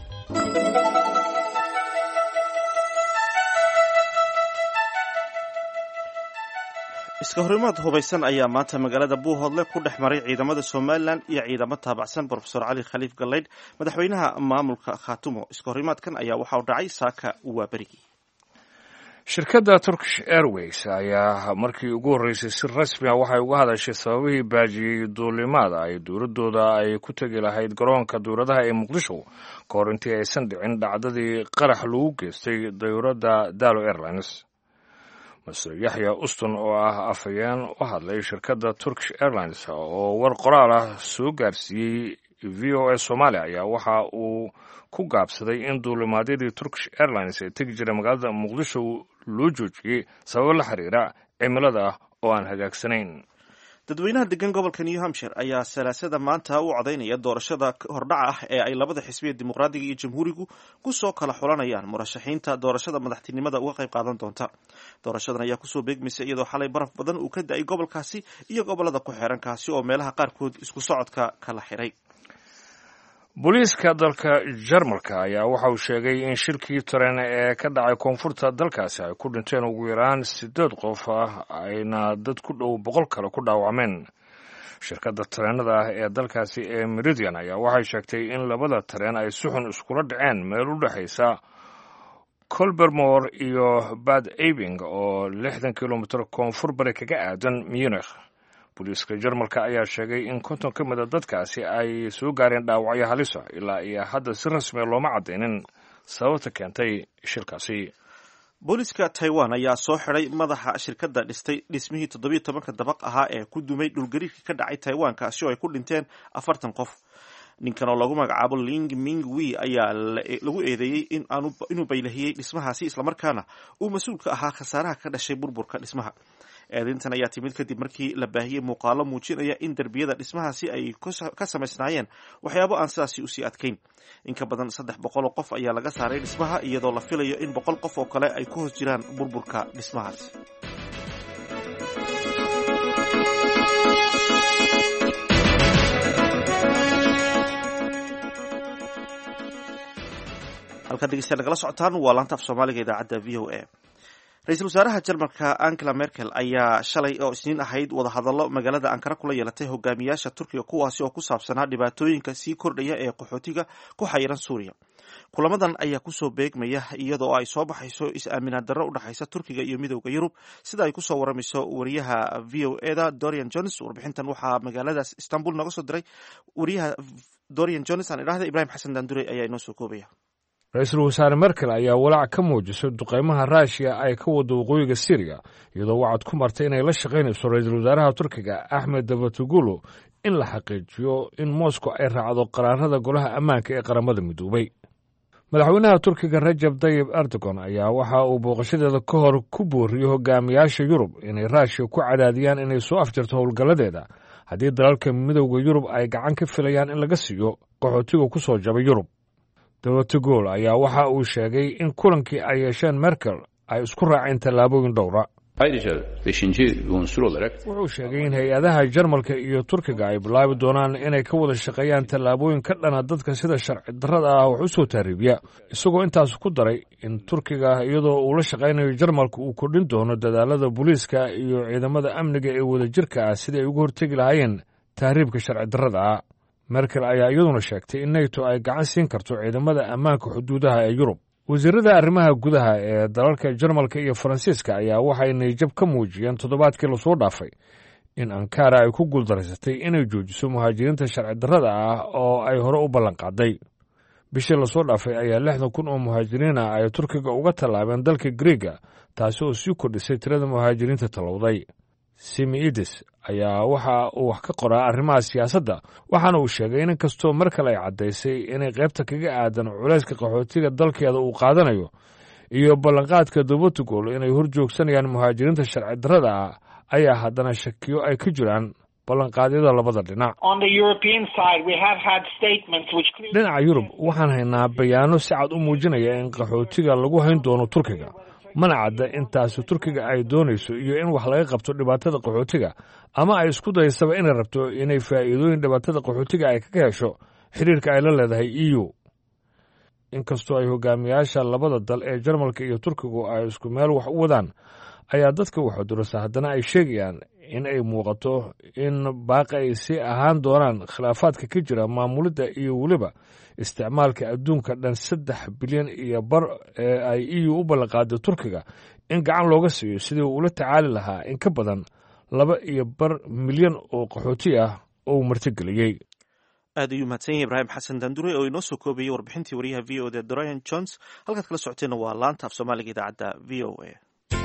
iska horimaad hubaysan ayaa maanta magaalada buuhoodle ku dhex maray ciidamada somalilan iyo ciidamo taabacsan brofesor cali khaliif gallaydh madaxweynaha maamulka khaatumo iska horimaadkan ayaa waxa uu dhacay saaka waaberigii shirkadda turkish airways ayaa markii ugu horreysay si rasmi a waxay uga hadashay sababihii baajiyey duulimaada ay dowladdooda ay ku tegi lahayd garoonka dowladaha ee muqdisho ka hor intii aysan dhicin dhacdadii qarax lagu geystay dowladda dalo airlines master yaxya uston oo ah afhayeen u hadlay shirkadda turkish airlines oo war qoraal ah soo gaarsiiyey v o a soomaaliya ayaa waxa uu ku gaabsaday in duulimaadyadii turkish airlines ee tegi jiray magaalada muqdisho loo joojiyey sababo la xiriira cimilada ah oo aan hagaagsanayn dadweynaha degan gobolka new hampshire ayaa salaasada maanta u codaynaya doorashada hordhaca ah ee ay labada xisbiya dimuqraadiga iyo jamhuurigu ku soo kala xulanayaan murashaxiinta doorashada madaxtinimada uga qayb qaadan doonta doorashadan ayaa kusoo beegmaysa iyadoo xalay baraf badan uu ka da-ay gobolkaasi iyo gobolada ku xeeran kaasi oo meelaha qaarkood isku socodka kala xiray booliiska dalka jarmalka ayaa waxa uu sheegay in shirkii tareen ee ka dhacay koonfurta dalkaasi ay ku dhinteen ugu yaraan siddeed qof ah ayna dad ku dhow boqol kale ku dhaawacmeen shirkadda tareenada ah ee dalkaasi ee meridian ayaa waxay sheegtay in labada tareen ay si xun iskula dhaceen meel u dhexaysa colbermore iyo bad abing oo lixdan kilomitir koonfur bari kaga aadan munich booliiska jarmalka ayaa sheegay in konton ka mida dadkaasi ay soo gaareen dhaawacyo halisa ilaa iyo hadda si rasmiya looma caddaynin sababta keentay shilkaasi booliiska taiwan ayaa soo xiday madaxa shirkadda dhistay dhismihii toddobiyo tobanka dabaq ahaa ee ku dumay dhulgariirkii ka dhacay taiwan kaasi oo ay ku dhinteen afartan qof ninkan oo lagu magacaabo ling ming wi ayaa lagu eedeeyey inuu baylahiyey dhismahaasi islamarkaana uu mas-uul ka ahaa khasaaraha ka dhashay burburka dhismaha eedintan ayaa timid kadib markii la baahiyey muuqaalo muujinaya in derbiyada dhismahaasi ay ka samaysnaayeen waxyaabo aan sidaasi usii adkayn in ka badan saddex boqol oo qof ayaa laga saaray dhismaha iyadoo la filayo in boqol qof oo kale ay ku hoos jiraan burburka dhismahaasi halkaad dhegeystayaal nagala socotaan waa laanta af soomaaliga idaacadda v o a ra-iisul wasaaraha jarmalka angela merkel ayaa shalay oo isniin ahayd wadahadallo magaalada ankara kula yeelatay hogaamiyaasha turkiga kuwaasi oo ku saabsanaa dhibaatooyinka sii kordhaya ee qaxootiga ku xayiran suuriya kulamadan ayaa kusoo beegmaya iyadoo ay soo baxayso is-aaminaad darro u dhexaysa turkiga iyo midowda yurub sida ay kusoo waramayso wariyaha v o eda dorian jones warbixintan waxaa magaaladaas istanbul nooga soo diray wariyaha dorian jones aan idhahda ibrahim xasan daandure ayaa inoo soo koobaya ra-iisul wasaare merkel ayaa walaac ka muujisay duqeymaha raashiya ay ka wado waqooyiga syriya iyadoo wacad ku martay inay la shaqaynayso ra-iisul wasaaraha turkiga axmed davatugulu in la xaqiijiyo in moscow ay raacdo qaraarada golaha ammaanka ee qaramada midoobay madaxweynaha turkiga rajab tayib erdogan ayaa waxa uu booqashadeeda ka hor ku booriyey hogaamiyaasha yurub inay raashiya ku cadaadiyaan inay soo afjarto howlgalladeeda haddii dalalka midowda yurub ay gacan ka filayaan in laga siiyo qaxootiga ku soo jabay yurub davatugul ayaa waxa uu sheegay in kulankii ay yeesheen merkel ay isku raaceen tallaabooyin dhowra wuxuu sheegay in hay-adaha jarmalka iyo turkiga ay bilaabi doonaan inay ka wada shaqeeyaan tallaabooyin ka dhana dadka sida sharci darrada ah wax u soo taariibiya isagoo intaas ku daray in turkiga iyadoo uu la shaqaynayo jarmalka uu kordhin doono dadaalada booliiska iyo ciidamada amniga ee wadajirka ah sidii ay uga hortegi lahaayeen tahriibka sharci darrada ah merkel ayaa iyaduna sheegtay in nato ay gacan siin karto ciidamada ammaanka xuduudaha ee yurub wasiirada arrimaha gudaha ee dalalka jarmalka iyo faransiiska ayaa waxay niyjab ka muujiyeen toddobaadkii lasoo dhaafay in ankara ay ku guuldaraysatay inay joojiso muhaajiriinta sharci darrada ah oo ay hore u ballanqaaday bishii lasoo dhaafay ayaa lixdan kun oo muhaajiriin ah ay turkiga uga tallaabeen dalka griega taasi oo sii kordhisay tirada muhaajiriinta tallowday simiides ayaa waxa uu wax ka qoraa arrimaha siyaasadda waxaana uu sheegay in inkastoo mar kale ay caddaysay inay qaybta kaga aadan culayska qaxootiga dalkeeda uu qaadanayo iyo ballanqaadka davatugol inay hor joogsanayaan muhaajiriinta sharci darrada ah ayaa haddana shakiyo ay ka jiraan ballanqaadyada labada dhinac. dhinaca yurub waxaan haynaa bayaano si cad u muujinaya in qaxootiga lagu hayn doono turkiga, mana cadda intaasi turkiga ay doonayso iyo in wax laga qabto dhibaatada qaxootiga, ama ay isku daysaba inay rabto inay faa'iidooyin dhibaatada qaxootiga ay kaga hesho xiriirka ay la leedahay e u. inkastoo ay hogaamiyaasha labada dal ee jarmalka iyo turkigu ay isku meel wax u wadaan, ayaa dadka waxa durasa haddana ay sheegayaan in ay muuqato in baaqi ay sii ahaan doonaan khilaafaadka ka jira maamulidda iyo weliba isticmaalka adduunka dhan saddex bilyan iyo bar ee ay e u u ballanqaaday turkiga in gacan looga siiyo sidii uu ula tacaali lahaa in ka badan laba iyo bar milyan oo qaxooti ah oo uu martigeliyey. aad ayuu mahadsan yahay ibraahim xasan daandure oo inoo soo koobayay warbixintii wariyaha v o da dorian jones. halkaad kala socoteenna waa laanta af soomaaliga idaacadda v o a.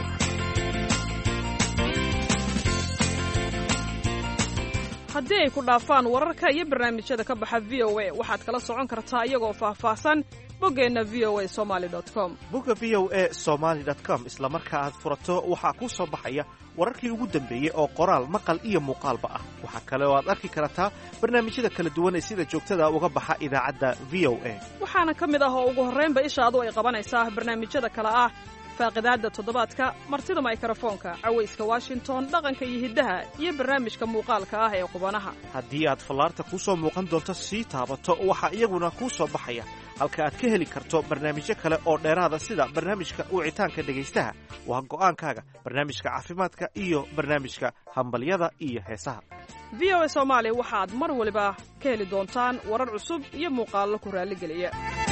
haddii ay ku dhaafaan wararka iyo barnaamijyada ka baxa v o a waxaad kala socon kartaa iyagoo faahfaahsan boggeenna v o a somaly com. bogga v o a somaly com isla marka aad furato waxaa kuu soo baxaya wararkii ugu dambeeyey oo qoraal maqal iyo muuqaalba ah. waxaa kale oo aad arki kartaa barnaamijyada kala duwan ee sida joogtada uga baxa idaacadda v o a. waxaana ka mid ah oo ugu horraynba ishaadu ay qabanaysaa barnaamijyada kale ah faaqidaadda toddobaadka, martida mikrofoonka, cawayska washington, dhaqanka iyo hiddaha, iyo barnaamijka muuqaalka ah ee qubanaha. haddii aad fallaarta kuu soo muuqan doonto sii taabato waxaa iyaguna kuu soo baxaya halka aad ka heli karto barnaamijyo kale oo dheeraada sida barnaamijka wicitaanka dhegaystaha, waa go'aankaaga, barnaamijka caafimaadka iyo barnaamijka hambalyada iyo heesaha. v o a soomaali waxaad mar waliba ka heli doontaan warar cusub iyo muuqaallo ku raalligeliya.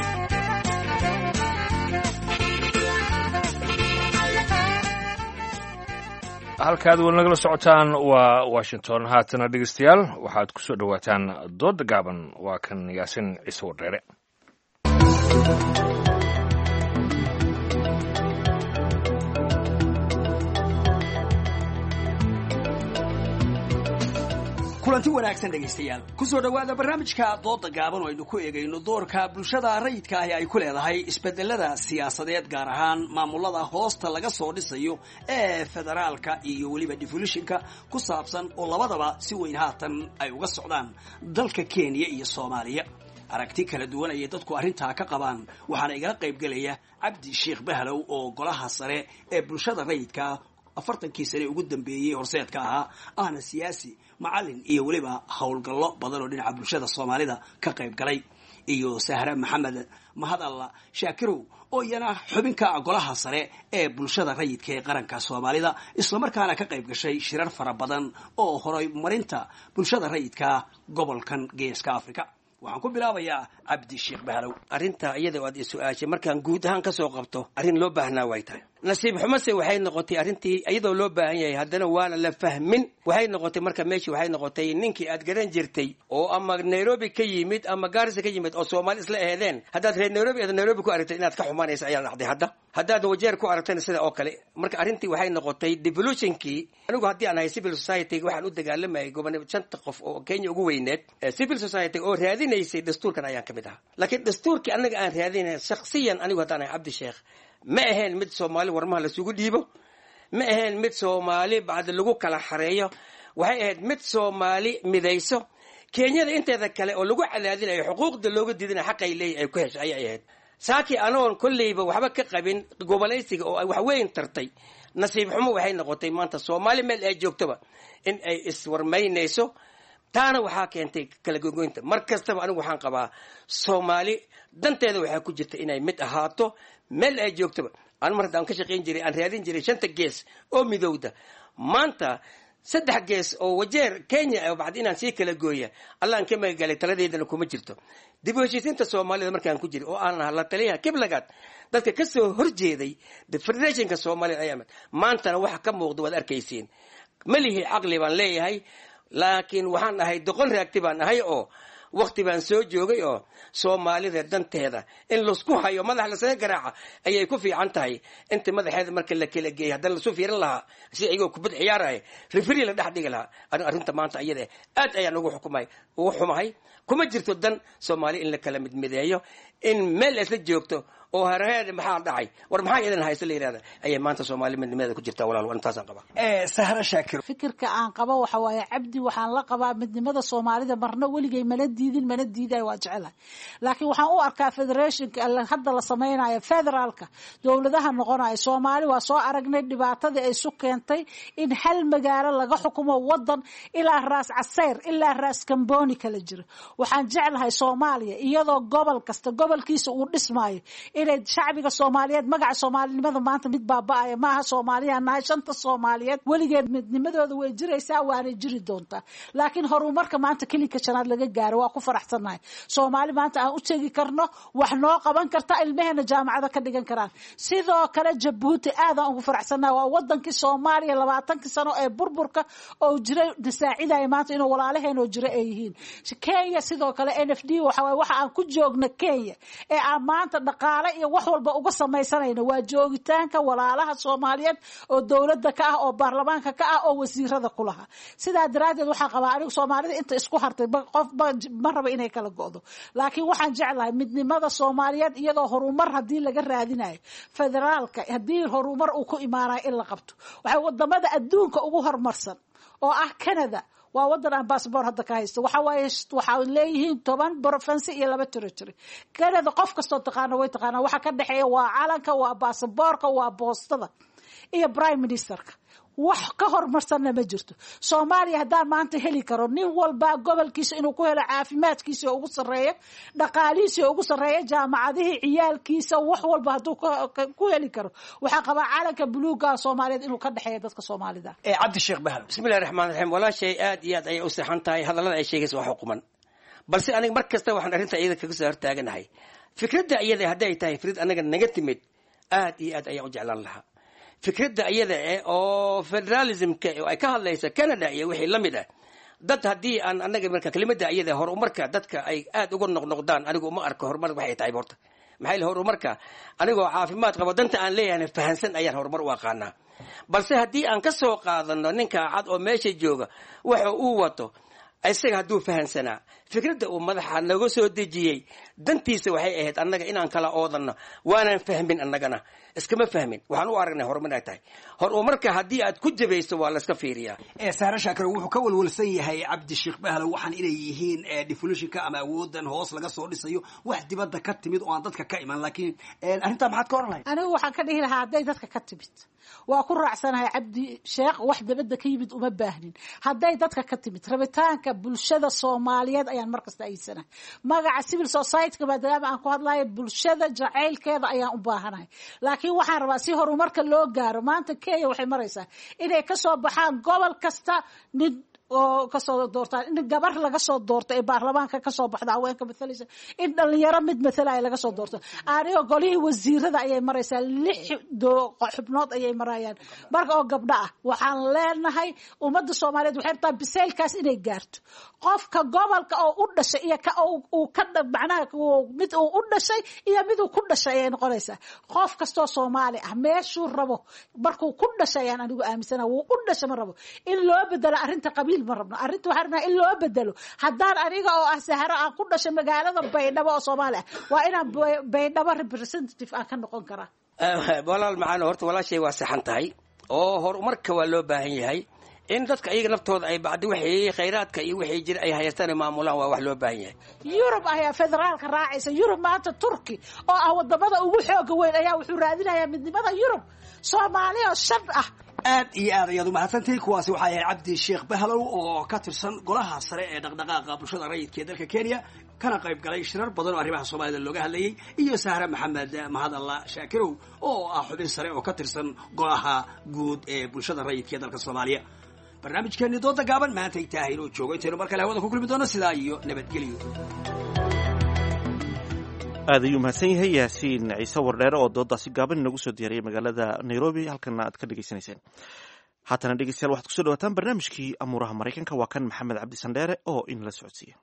halkaad weli nagala socotaan waa washington. haatana dhegeystayaal waxaad ku soo dhowaataan doodda gaaban. waa kan yaasin ciise wardheere. kulanti wanaagsan dhegaystayaal ku soo dhowaada barnaamijka doodda gaaban oo aynu ku eegayno doorka bulshada rayidka ahi ay ku leedahay isbedelada siyaasadeed, gaar ahaan maamulada hoosta laga soo dhisayo ee federaalka iyo weliba devolutionka ku saabsan oo labadaba si weyn haatan ay uga socdaan dalka Kenya iyo Soomaaliya. aragti kala duwan ayay dadku arrintaa ka qabaan, waxaana igala qayb galaya Cabdi Sheekh Bahlow oo golaha sare ee bulshada rayidka afartankii sane ugu dambeeyay horseedka ahaa, ahna siyaasi, macallin iyo weliba howlgallo badan oo dhinaca bulshada Soomaalida ka qayb galay, iyo Sahra Maxamed Mahadalla Shaakirow oo iyana xubinka golaha sare ee bulshada rayidka ee qaranka Soomaalida, isla markaana ka qayb gashay shirar fara badan oo horay marinta bulshada rayidka gobolkan Geeska Afrika. waxaan ku bilaabayaa Cabdi Sheekh Bahlow. arrinta iyada oo aad i su'aashay markaan guud ahaan ka soo qabto arrin loo baahnaa way tahay. nasiib xumase waxay noqotay arrintii iyadoo loo baahan yahay haddana waana la fahmin. waxay noqotay marka meeshii waxay noqotay ninkii aad garan jirtay oo ama Nairobi ka yimid ama Garissa ka yimid oo Soomaali isla aheedeen, haddaad reer Nairobi aad Nairobi ku aragtay inaad ka xumaanaysa ayaa dhacday. hadda haddaad wajeer ku aragtayna sida oo kale. marka arrintii waxay noqotay devolutionkii. anigu haddii aan ahay civil society waxaan u dagaalamayay gobonada shanta qof oo Kenya ugu weyneed civil society oo raadinaysay dastuurkan ayaan ka mid ahaa. laakiin dastuurkii anaga aan raadinay shakhsiyan anigu haddaan ahay Cabdi Sheekh ma ahayn mid Soomaali warmaha la sugu dhiibo, ma ahayn mid Soomaali bacda lagu kala xareeyo, waxay ahayd mid Soomaali midayso Kenyada inteeda kale oo lagu cadaadinayo xuquuqda looga diidanayo xaq ay leeyahay ay ku heshay ayay ahayd. saaki anoon kullayba waxba ka qabin gobolaysiga oo ay wax weyn tartay. nasiib xumo waxay noqotay maanta Soomaali meel ay joogtoba in ay iswarmaynayso, taana waxaa keentay kala gogoynta. mar kastaba anigu waxaan qabaa Soomaali danteeda waxaa ku jirta inay mid ahaato meel ay joogtoba. aan mar haddaan ka shaqayn jiray aan raadin jiray shanta gees oo midowda, maanta saddex gees oo wajeer Kenya oo bacdi inaan sii kala gooya allaan ka magagalay taladeedana kuma jirto. dib u heshiisiinta Soomaalida markaan ku jiray oo aan ahaa la taliyaha Kiblagaad dadka ka soo horjeeday the federationka Soomaalida ayamad, maantana waxa ka muuqda waad arkaysiin. malihi caqli baan leeyahay, laakiin waxaan ahay doqon reagti baan ahay oo waqti baan soo joogay oo Soomaalida danteeda in lasku hayo madax la saga garaaca ayay ku fiican tahay. inta madaxeeda marka la kala geeyay haddana la soo fiirin lahaa si ayagoo kubad ciyaaraya referee la dhex dhigi lahaa. arrinta maanta iyada aad ayaan ugu xukumay ugu xumahay. kuma jirto dan Soomaali in la kala midmideeyo, in meel isla joogto oo hareer maxaa dhacay war maxaa idin haysta la yiraahdo ayay maanta Soomaali midnimada ku jirtaa walaal waan taasaan qabaa ee Sahra Shaakir fikirka aan qabo waxa waaye Cabdi waxaan la qabaa midnimada Soomaalida marna waligay mana diidin mana diiday waa jecelahay laakiin waxaan u arkaa federationka hadda la sameeynayo federaalka dawladaha noqonaya Soomaali waa soo aragnay dhibaatada ay su keentay in hal magaalo laga xukumo wadan ilaa Raas Caseer ilaa Raas Kamboni kala jiro waxaan jecelahay Soomaaliya iyadoo gobol kasta gobolkiisa uu dhismaayo inay shacbiga Soomaaliyeed magaca Soomaalinimada maanta mid baaba'aya maaha Soomaaliya nahay shanta Soomaaliyeed waligeed midnimadooda way jiraysaa waana jiri doontaa laakiin horumarka maanta kaliya shanaad laga gaaro waa ku faraxsanahay Soomaali maanta aan u tagi karno wax noo qaban karta ilmaheena jaamacada ka dhigan karaan sidoo kale Djibouti aad aan ugu faraxsanahay waa wadankii Soomaaliya labaatan sano ee burburka oo jiray disaaciday maanta inuu walaalaheena oo jira ay yihiin Kenya sidoo kale N F D waxa waxa aan ku joogna Kenya ee aan maanta dhaqaale iyo wax walba uga samaysanayna waa joogitaanka walaalaha Soomaaliyeed oo dawladda ka ah oo baarlamaanka ka ah oo wasiirada ku laha sidaa daraadeed waxa qabaa anigu Soomaalida inta isku hartay qof ma raba inay kala go'do laakiin waxaan jeclahay midnimada Soomaaliyeed iyadoo horumar hadii laga raadinayo federaalka hadii horumar uu ku imaanayo in la qabto waxa wadamada adduunka ugu horumarsan oo ah Canada waa wadan aan passport hadda ka haysto waxa waaye waxa leeyihiin toban province iyo laba territory Canada qof kasto taqaano way taqaana waxa ka dhaxeeya waa calanka waa passportka waa boostada iyo prime ministerka wax ka hormarsan ma jirto Soomaaliya hadaan maanta heli karo nin walba gobolkiisa inuu ku helo caafimaadkiisa ugu sareeyo dhaqaalihiisa ugu sareeyo jaamacadaha ciyaalkiisa wax walba haduu ku heli karo waxa qaba calanka buluuga Soomaaliyeed inuu ka dhaxeeyo dadka Soomaalida ee Cabdi Sheekh Bahal bismillaahir rahmaanir rahiim wala shay aad iyo aad ay u saxan tahay hadalada ay sheegayso wax xukuman balse aniga markasta waxaan arinta iyada kaga soo hortaaganahay fikradda iyada haday tahay fikrad anaga naga timid aad iyo aad ay u jeclaan lahaa fikradda iyada ee oo federalismka ay ka hadlaysa Canada iyo wixii la mid ah dad hadii aan anaga marka kelimada iyada horumarka dadka ay aad uga noqnoqdaan anigu ma arko horumar waxay tahay horta maxay la horumarka anigoo caafimaad qaba danta aan leeyahay fahansan ayaan horumar u aqaana balse hadii aan ka soo qaadano ninka cad oo meesha jooga waxa uu wato isaga haduu fahansanaa fikradda uu madaxa naga soo dejiyay dantiisa waxay ahayd annaga inaan kala oodano waanaan fahmin annagana iskama fahmin waxaan u aragnay horumar ay tahay horumarka hadii aad ku jabayso waa la iska fiiriyaa ee Sahra Shaakir wuxuu ka walwalsan yahay Cabdi Sheekh Bahal waxaan inay yihiin definitionka ama awoodan hoos laga soo dhisayo wax dibadda ka timid oo aan dadka ka iman laakiin arinta maxaad ka oranahay anigu waxaan ka dhihi lahaa haday dadka ka timid waa ku raacsanahay Cabdi Sheekh wax dibadda ka yimid uma baahnin haday dadka ka timid rabitaanka bulshada Soomaaliyeed ayaan markasta aysanahay magaca civil society ka maadaama aan ku hadlayo bulshada jaceylkeeda ayaan u baahanahay laakiin waxaan rabaa si horumarka loo gaaro maanta Kenya waxay maraysaa inay ka soo baxaan gobol kasta nin oo ka soo doortaan in gabar laga soo doorto ee baarlamaanka ka soo baxda haweenka mathalaysa in dhalinyaro mid mathalay laga soo doorto aaniga golihii wasiirada ayay maraysaa lix xubnood ayay marayaan marka oo gabdha ah waxaan leenahay ummadda Soomaaliyeed waxay rabtaa biseelkaas inay gaarto qofka gobolka oo u dhashay iyo ka uu ka macnaha mid uu u dhashay iyo mid uu ku dhashay ay noqonaysaa qof kasto Soomaali ah meeshuu rabo markuu ku dhashay aan anigu aaminsana uu u dhashay ma rabo in loo bedelo arinta qabiil ma rabno arintu waxaan in loo bedelo hadaan aniga oo ah Sahra aan ku dhashay magaalada Baydhabo oo Soomaali ah waa inaan Baydhabo representative aan ka noqon karaa walaal macaan horta walaashay waa saxan tahay oo horumarka waa loo baahan yahay in dadka ayaga naftooda ay bacdi wixii khayraadka iyo wixii jir ay haystaan maamulaan waa wax loo baahan yahay Europe ayaa federaalka raacaysa Europe maanta Turki oo ah wadamada ugu xoog weyn ayaa wuxuu raadinayaa midnimada Europe Soomaaliya shad ah aad iyo aad ayaad u mahadsantahay kuwaasi waxaa yahay Cabdi Sheekh Bahalow oo ka tirsan golaha sare ee dhaqdhaqaaqa bulshada rayidka ee dalka Kenya kana qayb galay shirar badan oo arrimaha Soomaalida looga hadlayay iyo Sahra Maxamed Mahadalla Shaakirow oo ah xubin sare oo ka tirsan golaha guud ee bulshada rayidka ee dalka Soomaaliya barnaamijkeeni dooda gaaban maanta ay tahay inuu joogo intaynu mar kale hawada ku kulmi doono sidaa iyo nabadgelyo aad ayuu mahadsan yahay yaasiin ciise wardheere oo doodaasi gaaban inagu soo diyaariyay magaalada Nairobi halkana aad ka dhegaysanayseen haatana dhegeystayaal waxaad kusoo dhawaataan barnaamijkii amuuraha Maraykanka waa kan Maxamed Cabdi Sandheere oo in la socodsiiya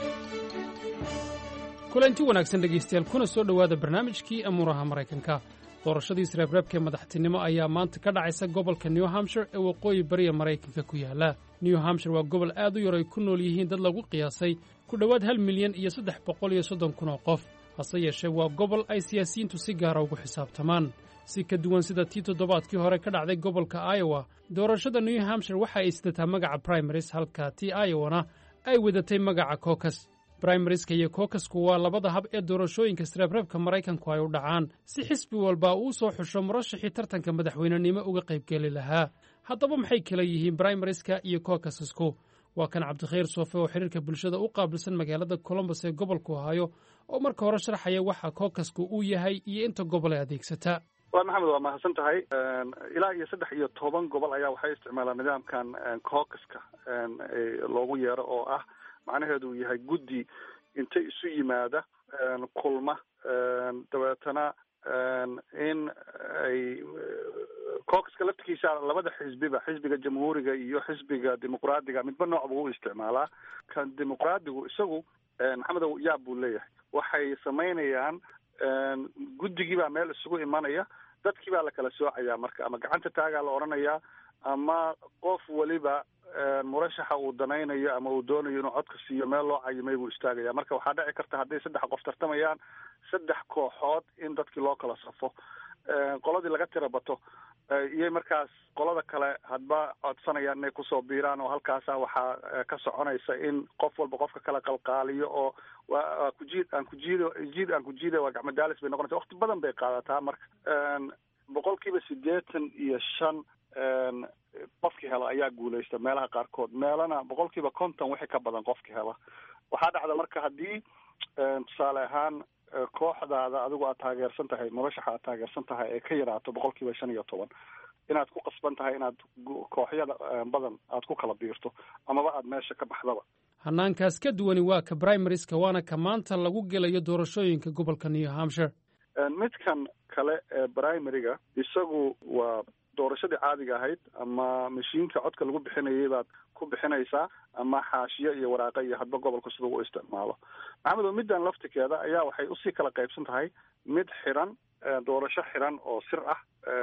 kulanti wanaagsan dhegaystayaal kuna soo dhowaada barnaamijkii amuuraha Maraykanka doorashadii isreebreebka ee madaxtinimo ayaa maanta ka dhacaysa gobolka new hampshire ee waqooyi bariya maraykanka ku yaala new hampshire waa gobol aad u yar ay ku nool yihiin dad lagu qiyaasay ku dhowaad hal milyan iyo saddex boqol iyo soddon kun oo qof hase yeeshee waa gobol ay siyaasiyiintu si gaara ugu xisaabtamaan si ka duwan sida tii toddobaadkii hore ka dhacday gobolka iowa doorashada new hampshire waxa ay sidataa magaca primaries halka tii iowana ay wadatay magaca caucus brimarieska iyo caucusku waa labada hab ee doorashooyinka isreebreebka maraykanku ay u dhacaan si xisbi walba uu soo xusho murashaxii tartanka madaxweynenimo uga qaybgeli lahaa haddaba maxay kala yihiin brimarieska iyo caucusesku waa kan cabdikhayr soofe oo xiriirka bulshada u qaabilsan magaalada colombos ee gobolku hayo oo marka hore sharaxaya waxa caucusku uu yahay iyo inta gobol ay adeegsata waa maxamed waa mahadsan tahay ilaa iyo saddex iyo toban gobol ayaa waxay isticmaalaan nidaamkan caucuska loogu yeero oo ah macnaheedu yahay guddi inta isu yimaada kulma dabeetana in ay caucuska laftigiisa labada xisbiba xisbiga jamhuuriga iyo xisbiga dimuqraadiga midba nooc buu u isticmaalaa kan dimuqraadigu isagu maxamedow yaab buu leeyahay waxay samaynayaan guddigii baa meel isugu imanaya dadkii baa la kala soocayaa marka ama gacanta taagaa la odhanayaa ama qof weliba murashaxa uu danaynayo ama uu doonayo inuu codka siiyo meel loo cayimay buu istaagaya marka waxaa dhici karta hadday saddex qof tartamayaan saddex kooxood in dadkii loo kala safo qoladii laga tira bato iyo markaas qolada kale hadba codsanayaan inay kusoo biiraan oo halkaasa waxaa ka soconaysa in qof walba qofka kala qalqaaliyo oo waa kujiid aan kujiido jiid aan kujiida waa gacmo daalis bay noqonaysa waqti badan bay qaadataa marka boqolkiiba siddeetan iyo shan qofkii hela ayaa guulaysta meelaha qaarkood meelana boqolkiiba konton wixii ka badan qofkii hela waxaa dhacda marka haddii tusaale ahaan kooxdaada adigu aad taageersan tahay murashaxa aad taageersan tahay ee ka yaraato boqolkiiba shan iyo toban inaad ku qasban tahay inaad kooxyada badan aad ku kala biirto amaba aad meesha ka baxdaba hanaankaas ka duwani waa ka brimarieska waana ka maanta lagu gelayo doorashooyinka gobolka new hampshire midkan kale ee primariga isagu waa doorashadii caadiga ahayd ama mashiinka codka lagu bixinayay baad ku bixinaysaa ama xaashiyo iyo waraaqa iyo hadba gobolka sida u isticmaalo maxamedo middan laftikeeda ayaa waxay usii kala qaybsan tahay mid xiran doorasho xiran oo sir ah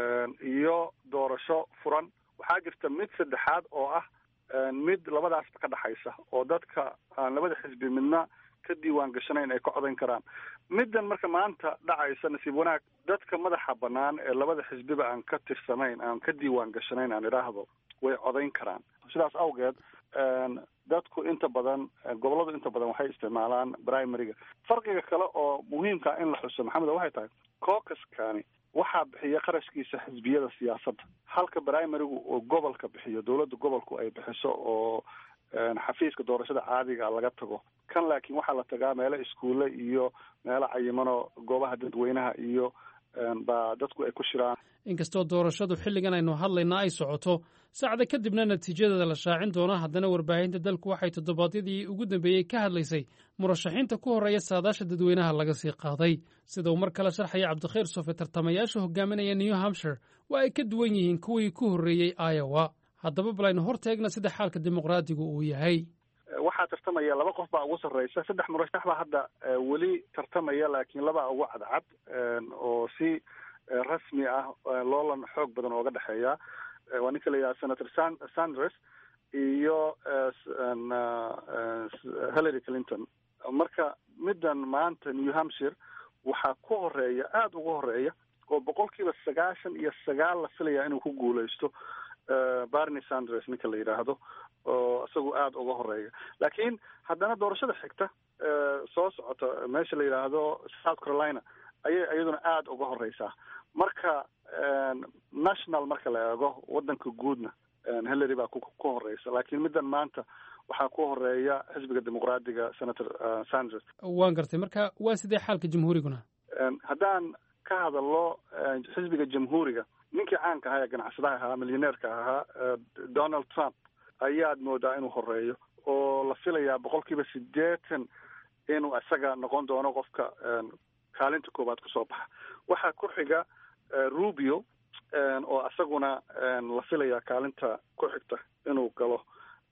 iyo doorasho furan waxaa jirta mid saddexaad oo ah mid labadaasba ka dhaxaysa oo dadka aan labada xisbi midna ka diiwaan gashanayn ay ka codayn karaan middan marka maanta dhacaysa nasiib wanaag dadka madaxa banaan ee labada xisbiba aan ka tirsanayn aan ka diiwaan gashanayn aan idhaahdo way codayn karaan sidaas awgeed dadku inta badan gobolladu inta badan waxay isticmaalaan primariga farqiga kale oo muhiimka in la xuso maxamed waxay tahay caucuskani waxaa bixiya qarashkiisa xisbiyada siyaasadda halka primarigu oo gobolka bixiyo dowladda gobolku ay bixiso oo xafiiska doorashada caadiga laga tago kan laakiin waxaa la tagaa meelo iskuulle iyo meelo cayimano goobaha dadweynaha iyo baa dadku ay ku shiraan inkastoo doorashadu xilligan aynu hadlaynaa ay socoto saacda kadibna natiijadeeda la shaacin doona haddana warbaahinta dalku waxay toddobaadyadii ugu dambeeyey ka hadlaysay murashaxiinta ku horreeya saadaasha dadweynaha laga sii qaaday sida uu mar kale sharxaya cabdikhayr sofe tartamayaasha hogaaminaya new hampshire waa ay ka duwan yihiin kuwii ku horreeyey iowa haddaba balaynu hor teegna sida xaalka dimuqraadigu uu yahay waxaa tartamaya laba qof baa ugu sarreysa saddex murashax baa hadda weli tartamaya laakiin labaa ugu cadcad oo si rasmi ah loolan xoog badan ooga dhexeeya waa ninka la yidhaha senator sanders iyo hillary clinton marka middan maanta new hampshire waxaa ku horeeya aada ugu horeeya oo boqolkiiba sagaashan iyo sagaal la filaya inuu ku guuleysto barney sanders ninka la yidhaahdo oo isagu aada uga horeeya laakiin haddana doorashada xigta soo socota meesha la yidhaahdo south carolina ayay iyaduna aada uga horeysaa marka national marka la eego wadanka guudna hillary baa ku horeysa laakiin middan maanta waxaa ku horeeya xisbiga dimuqraadiga senator sanders waan gartay marka waa sidee xaalka jamhuuriguna haddaan ka hadallo xisbiga jamhuuriga ninkii caanka ahaa ee ganacsadaha ahaa milyaneerka ahaa donald trump ayaad moodaa inuu horeeyo oo la filayaa boqolkiiba siddeetan inuu isaga noqon doono qofka kaalinta koowaad kusoo baxa waxaa ku xiga rubio oo isaguna la filayaa kaalinta ku xigta inuu galo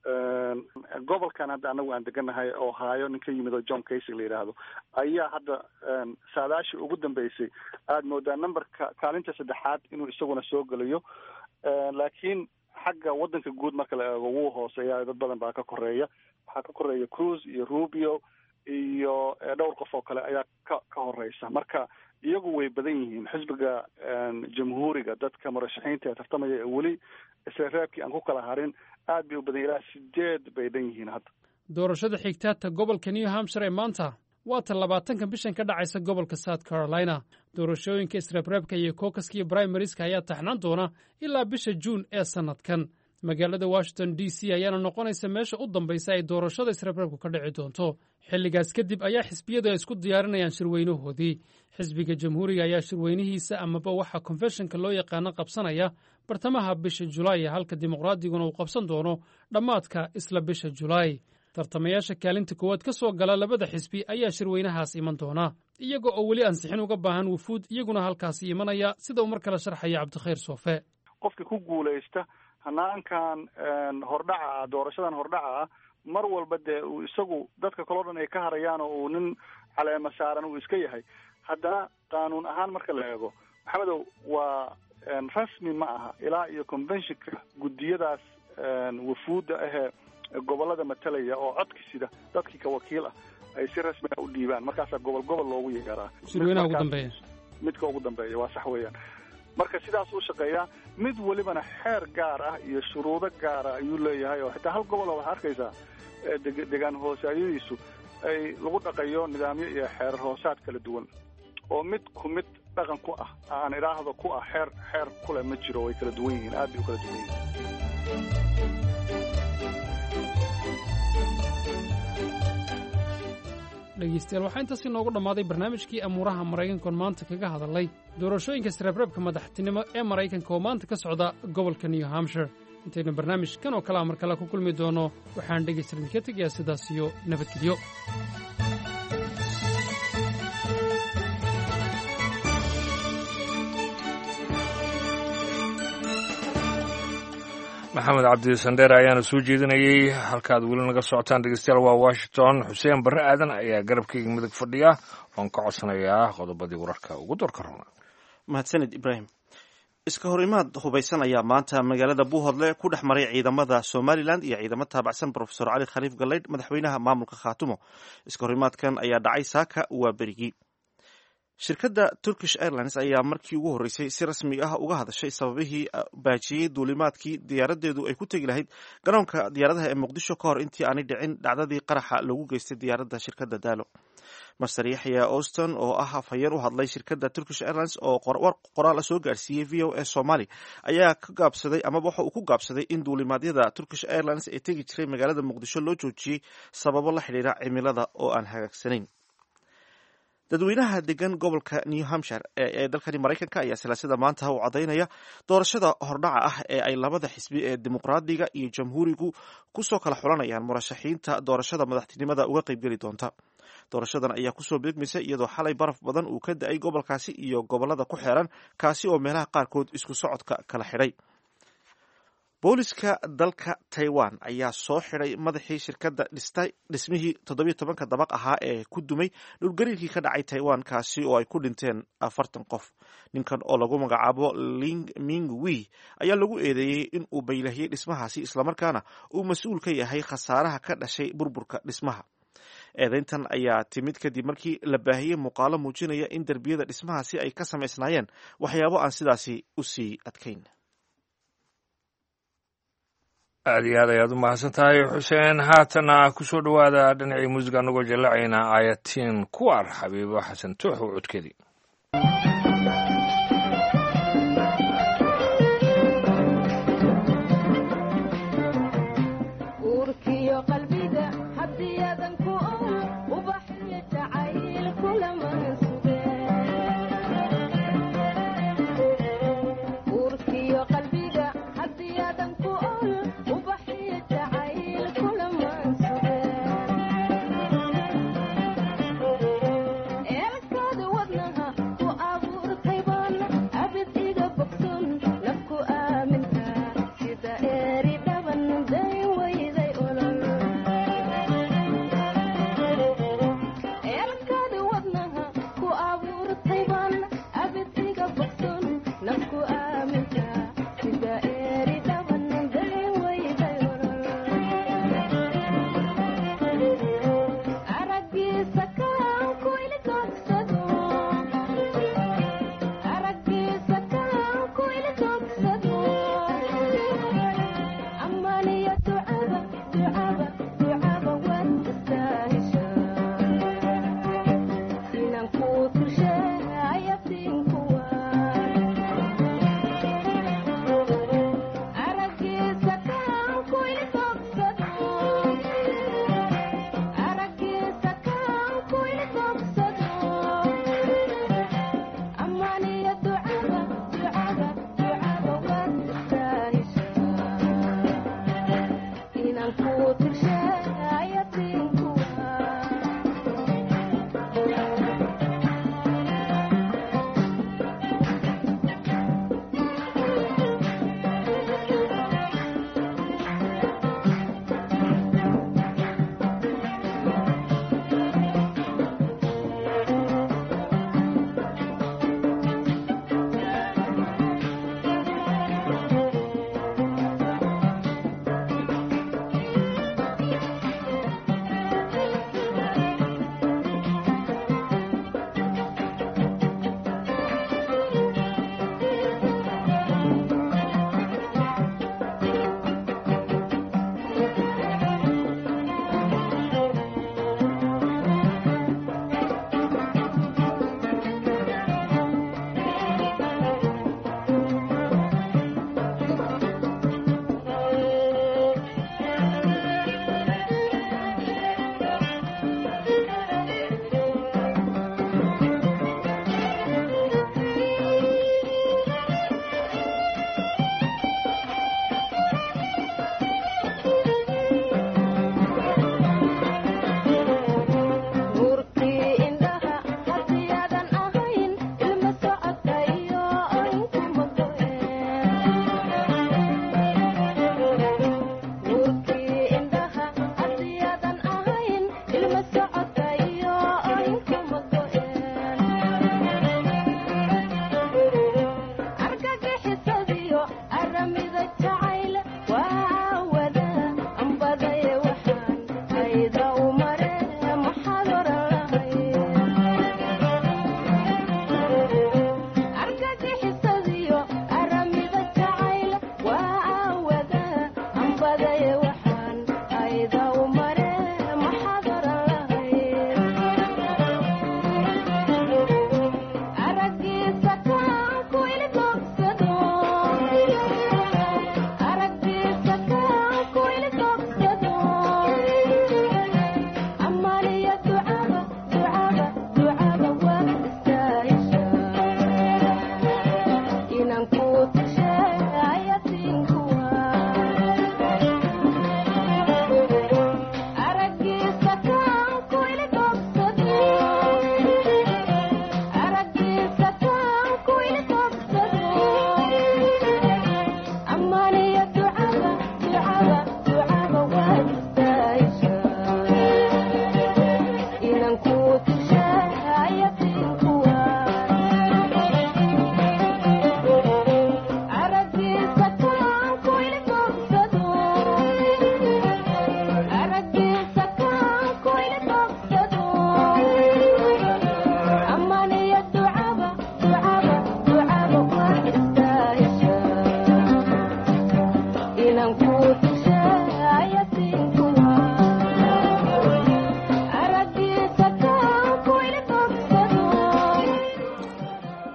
gobolkan hadda anagu aan deganahay ohio nin ka yimid oo john casey la yidhaahdo ayaa hadda saadaashii ugu dambeysay aada moodaa numberka kaalinta saddexaad inuu isaguna soo gelayo laakiin xagga waddanka guud marka la eego wuu hooseeya dad badan baa ka koreeya waxaa ka koreeya cruz iyo rubio iyo dhowr qof oo kale ayaa ka ka horeysa marka iyagu way badan yihiin xisbiga jamhuuriga dadka murashaxiinta ee tartamaya ee weli isla reebkii aan ku kala harin aad bay u badan ilaa sideed bay dhan yihiin hadda doorashada xigtaata gobolka new hampshire ee maanta waa tan labaatanka bishan ka dhacaysa gobolka south carolina doorashooyinka isreebreebka iyo caucaska iyo primariska ayaa taxnaan doona ilaa bisha juun ee sannadkan magaalada washington d c ayaana noqonaysa meesha u dambaysa ay doorashada isreebreebku ka dhici doonto xilligaas kadib ayaa xisbiyadu ay isku diyaarinayaan shirweynahoodii xisbiga jamhuuriga ayaa shirweynihiisa amaba waxa konfeshonka loo yaqaano qabsanaya bartamaha bisha julaay halka dimuqraadiguna uu qabsan doono dhammaadka isla bisha julaay tartamayaasha kaalinta koowaad ka soo gala labada xisbi ayaa shirweynahaas iman doona iyaga oo weli ansixin uga baahan wufuud iyaguna halkaasi imanaya sida uu mar kale sharxaya cabdikhayr soofe qofka ku guulaysta hanaankan hordhaca ah doorashadan hordhaca ah mar walba dee uu isagu dadka kaloo dhan ay ka harayaan oo uu nin caleema saaran uu iska yahay haddana qaanuun ahaan marka la eego maxamedow waa rasmi ma aha ilaa iyo conventionka guddiyadaas wafuudda ahee gobollada matalaya oo codki sida dadkii ka wakiil ah ay si rasmi ah u dhiibaan markaasaa gobol gobol loogu yeeraa shirweynaha ugu dambeeya midka ugu dambeeya waa sax weeyaan marka sidaas uu shaqeeyaa mid welibana xeer gaar ah iyo shuruudo gaara ayuu leeyahay oo xitaa hal gobol oo waxaa arkaysaa degaan hoosaadyadiisu ay lagu dhaqayo nidaamyo iyo xeerar hoosaad kala duwan oo mid ku mid dhaqan ku ah aan idhaahdo ku ah xeer xeer kule ma jiro way kala duwan yihiin aad bay u kala duwan yihiin dhegeystayaal waxaa intaasi noogu dhammaaday barnaamijkii amuuraha maraykankoon maanta kaga hadalay doorashooyinka isreebreebka madaxtinimo ee maraykanka oo maanta ka socda gobolka new hampshire intaynu barnaamijkan oo kalea mar kale ku kulmi doono waxaan dhegaysta idinka tegayaa sidaas iyo nabadgelyo maxamed cabdi sandheere ayaana soo jeedinayey halkaad weli naga socotaan dhegeystayaal waa washington xuseen barre aadan ayaa garabkayga midig fadhiya oon ka codsanayaa qodobadii wararka ugu doorka rabna mahadsanid ibraahim iska hor imaad hubaysan ayaa maanta magaalada buuhodle ku dhex maray ciidamada somalilan iyo ciidamo taabacsan brofesor cali khaliif galeydh madaxweynaha maamulka khaatumo iska hor imaadkan ayaa dhacay saaka waa berigii shirkadda turkish airlines ayaa markii ugu horreysay si rasmi ah uga hadashay sababihii baajiyey duulimaadkii diyaaradeedu ay ku tegi lahayd garoonka diyaaradaha ee muqdisho ka hor intii aanay dhicin dhacdadii qaraxa lagu geystay diyaaradda shirkadda daalo master yaxya auston oo ah afhayeen u hadlay shirkadda turkish airlines oo war qoraal soo gaarsiiyey v o a somali ayaa ka gaabsaday amaba waxa uu ku gaabsaday in duulimaadyada turkish airlines ee tegi jiray magaalada muqdisho loo joojiyey sababo la xidhiira cimilada oo aan hagaagsanayn dadweynaha degan gobolka new hampshire ee dalkani maraykanka ayaa silaasada maanta u cadaynaya doorashada hordhaca ah ee ay labada xisbi ee dimuqraadiga iyo jamhuurigu kusoo kala xulanayaan murashaxiinta doorashada madaxtinimada uga qaybgeli doonta doorashadan ayaa kusoo beegmaysa iyadoo xalay baraf badan uu ka da-ay gobolkaasi iyo gobolada ku xeeran kaasi oo meelaha qaarkood isku socodka kala xidhay booliska dalka taiwan ayaa soo xidhay madaxii shirkadda dhistay dhismihii toddobiyo tobanka dabaq ahaa ee ku dumay dhulgariirkii ka dhacay taiwan kaasi oo ay ku dhinteen afartan qof ninkan oo lagu magacaabo ling ming wi ayaa lagu eedeeyey in uu baylahiyey dhismahaasi islamarkaana uu mas-uul ka yahay khasaaraha ka dhashay burburka dhismaha eedayntan ayaa timid kadib markii la baahiyey muuqaalo muujinaya in derbiyada dhismahaasi ay ka samaysnaayeen waxyaabo aan sidaasi u sii adkayn aad iyo aad ayaad u mahadsan tahay xuseen haatana ku soo dhowaada dhinacii muusiga anagoo jallacayna aayatiin kuwar xabiibo xasan tuux oo codkeedii Elkada wadnaha ku abu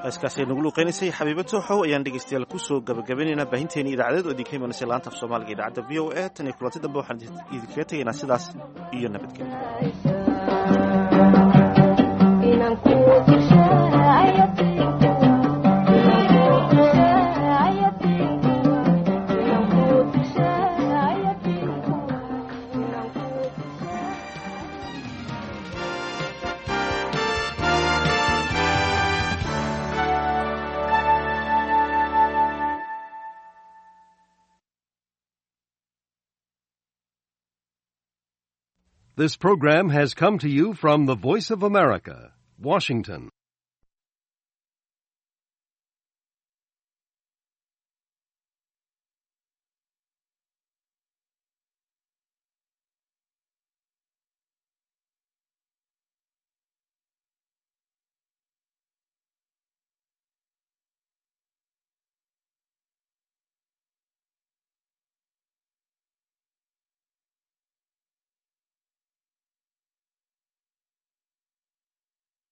heeskaasi ay nagu luuqeynaysay xabiibo tooxow ayaan dhegaystayaal kusoo gabagabaynaynaa baahinteeni idaacadeed oo idinka imanaysa laanta af soomaaliga idaacadda v o a tan iyo kulanti dambe waxaan idinkaga tegaynaa sidaas iyo This program has come to you from the Voice of America, Washington.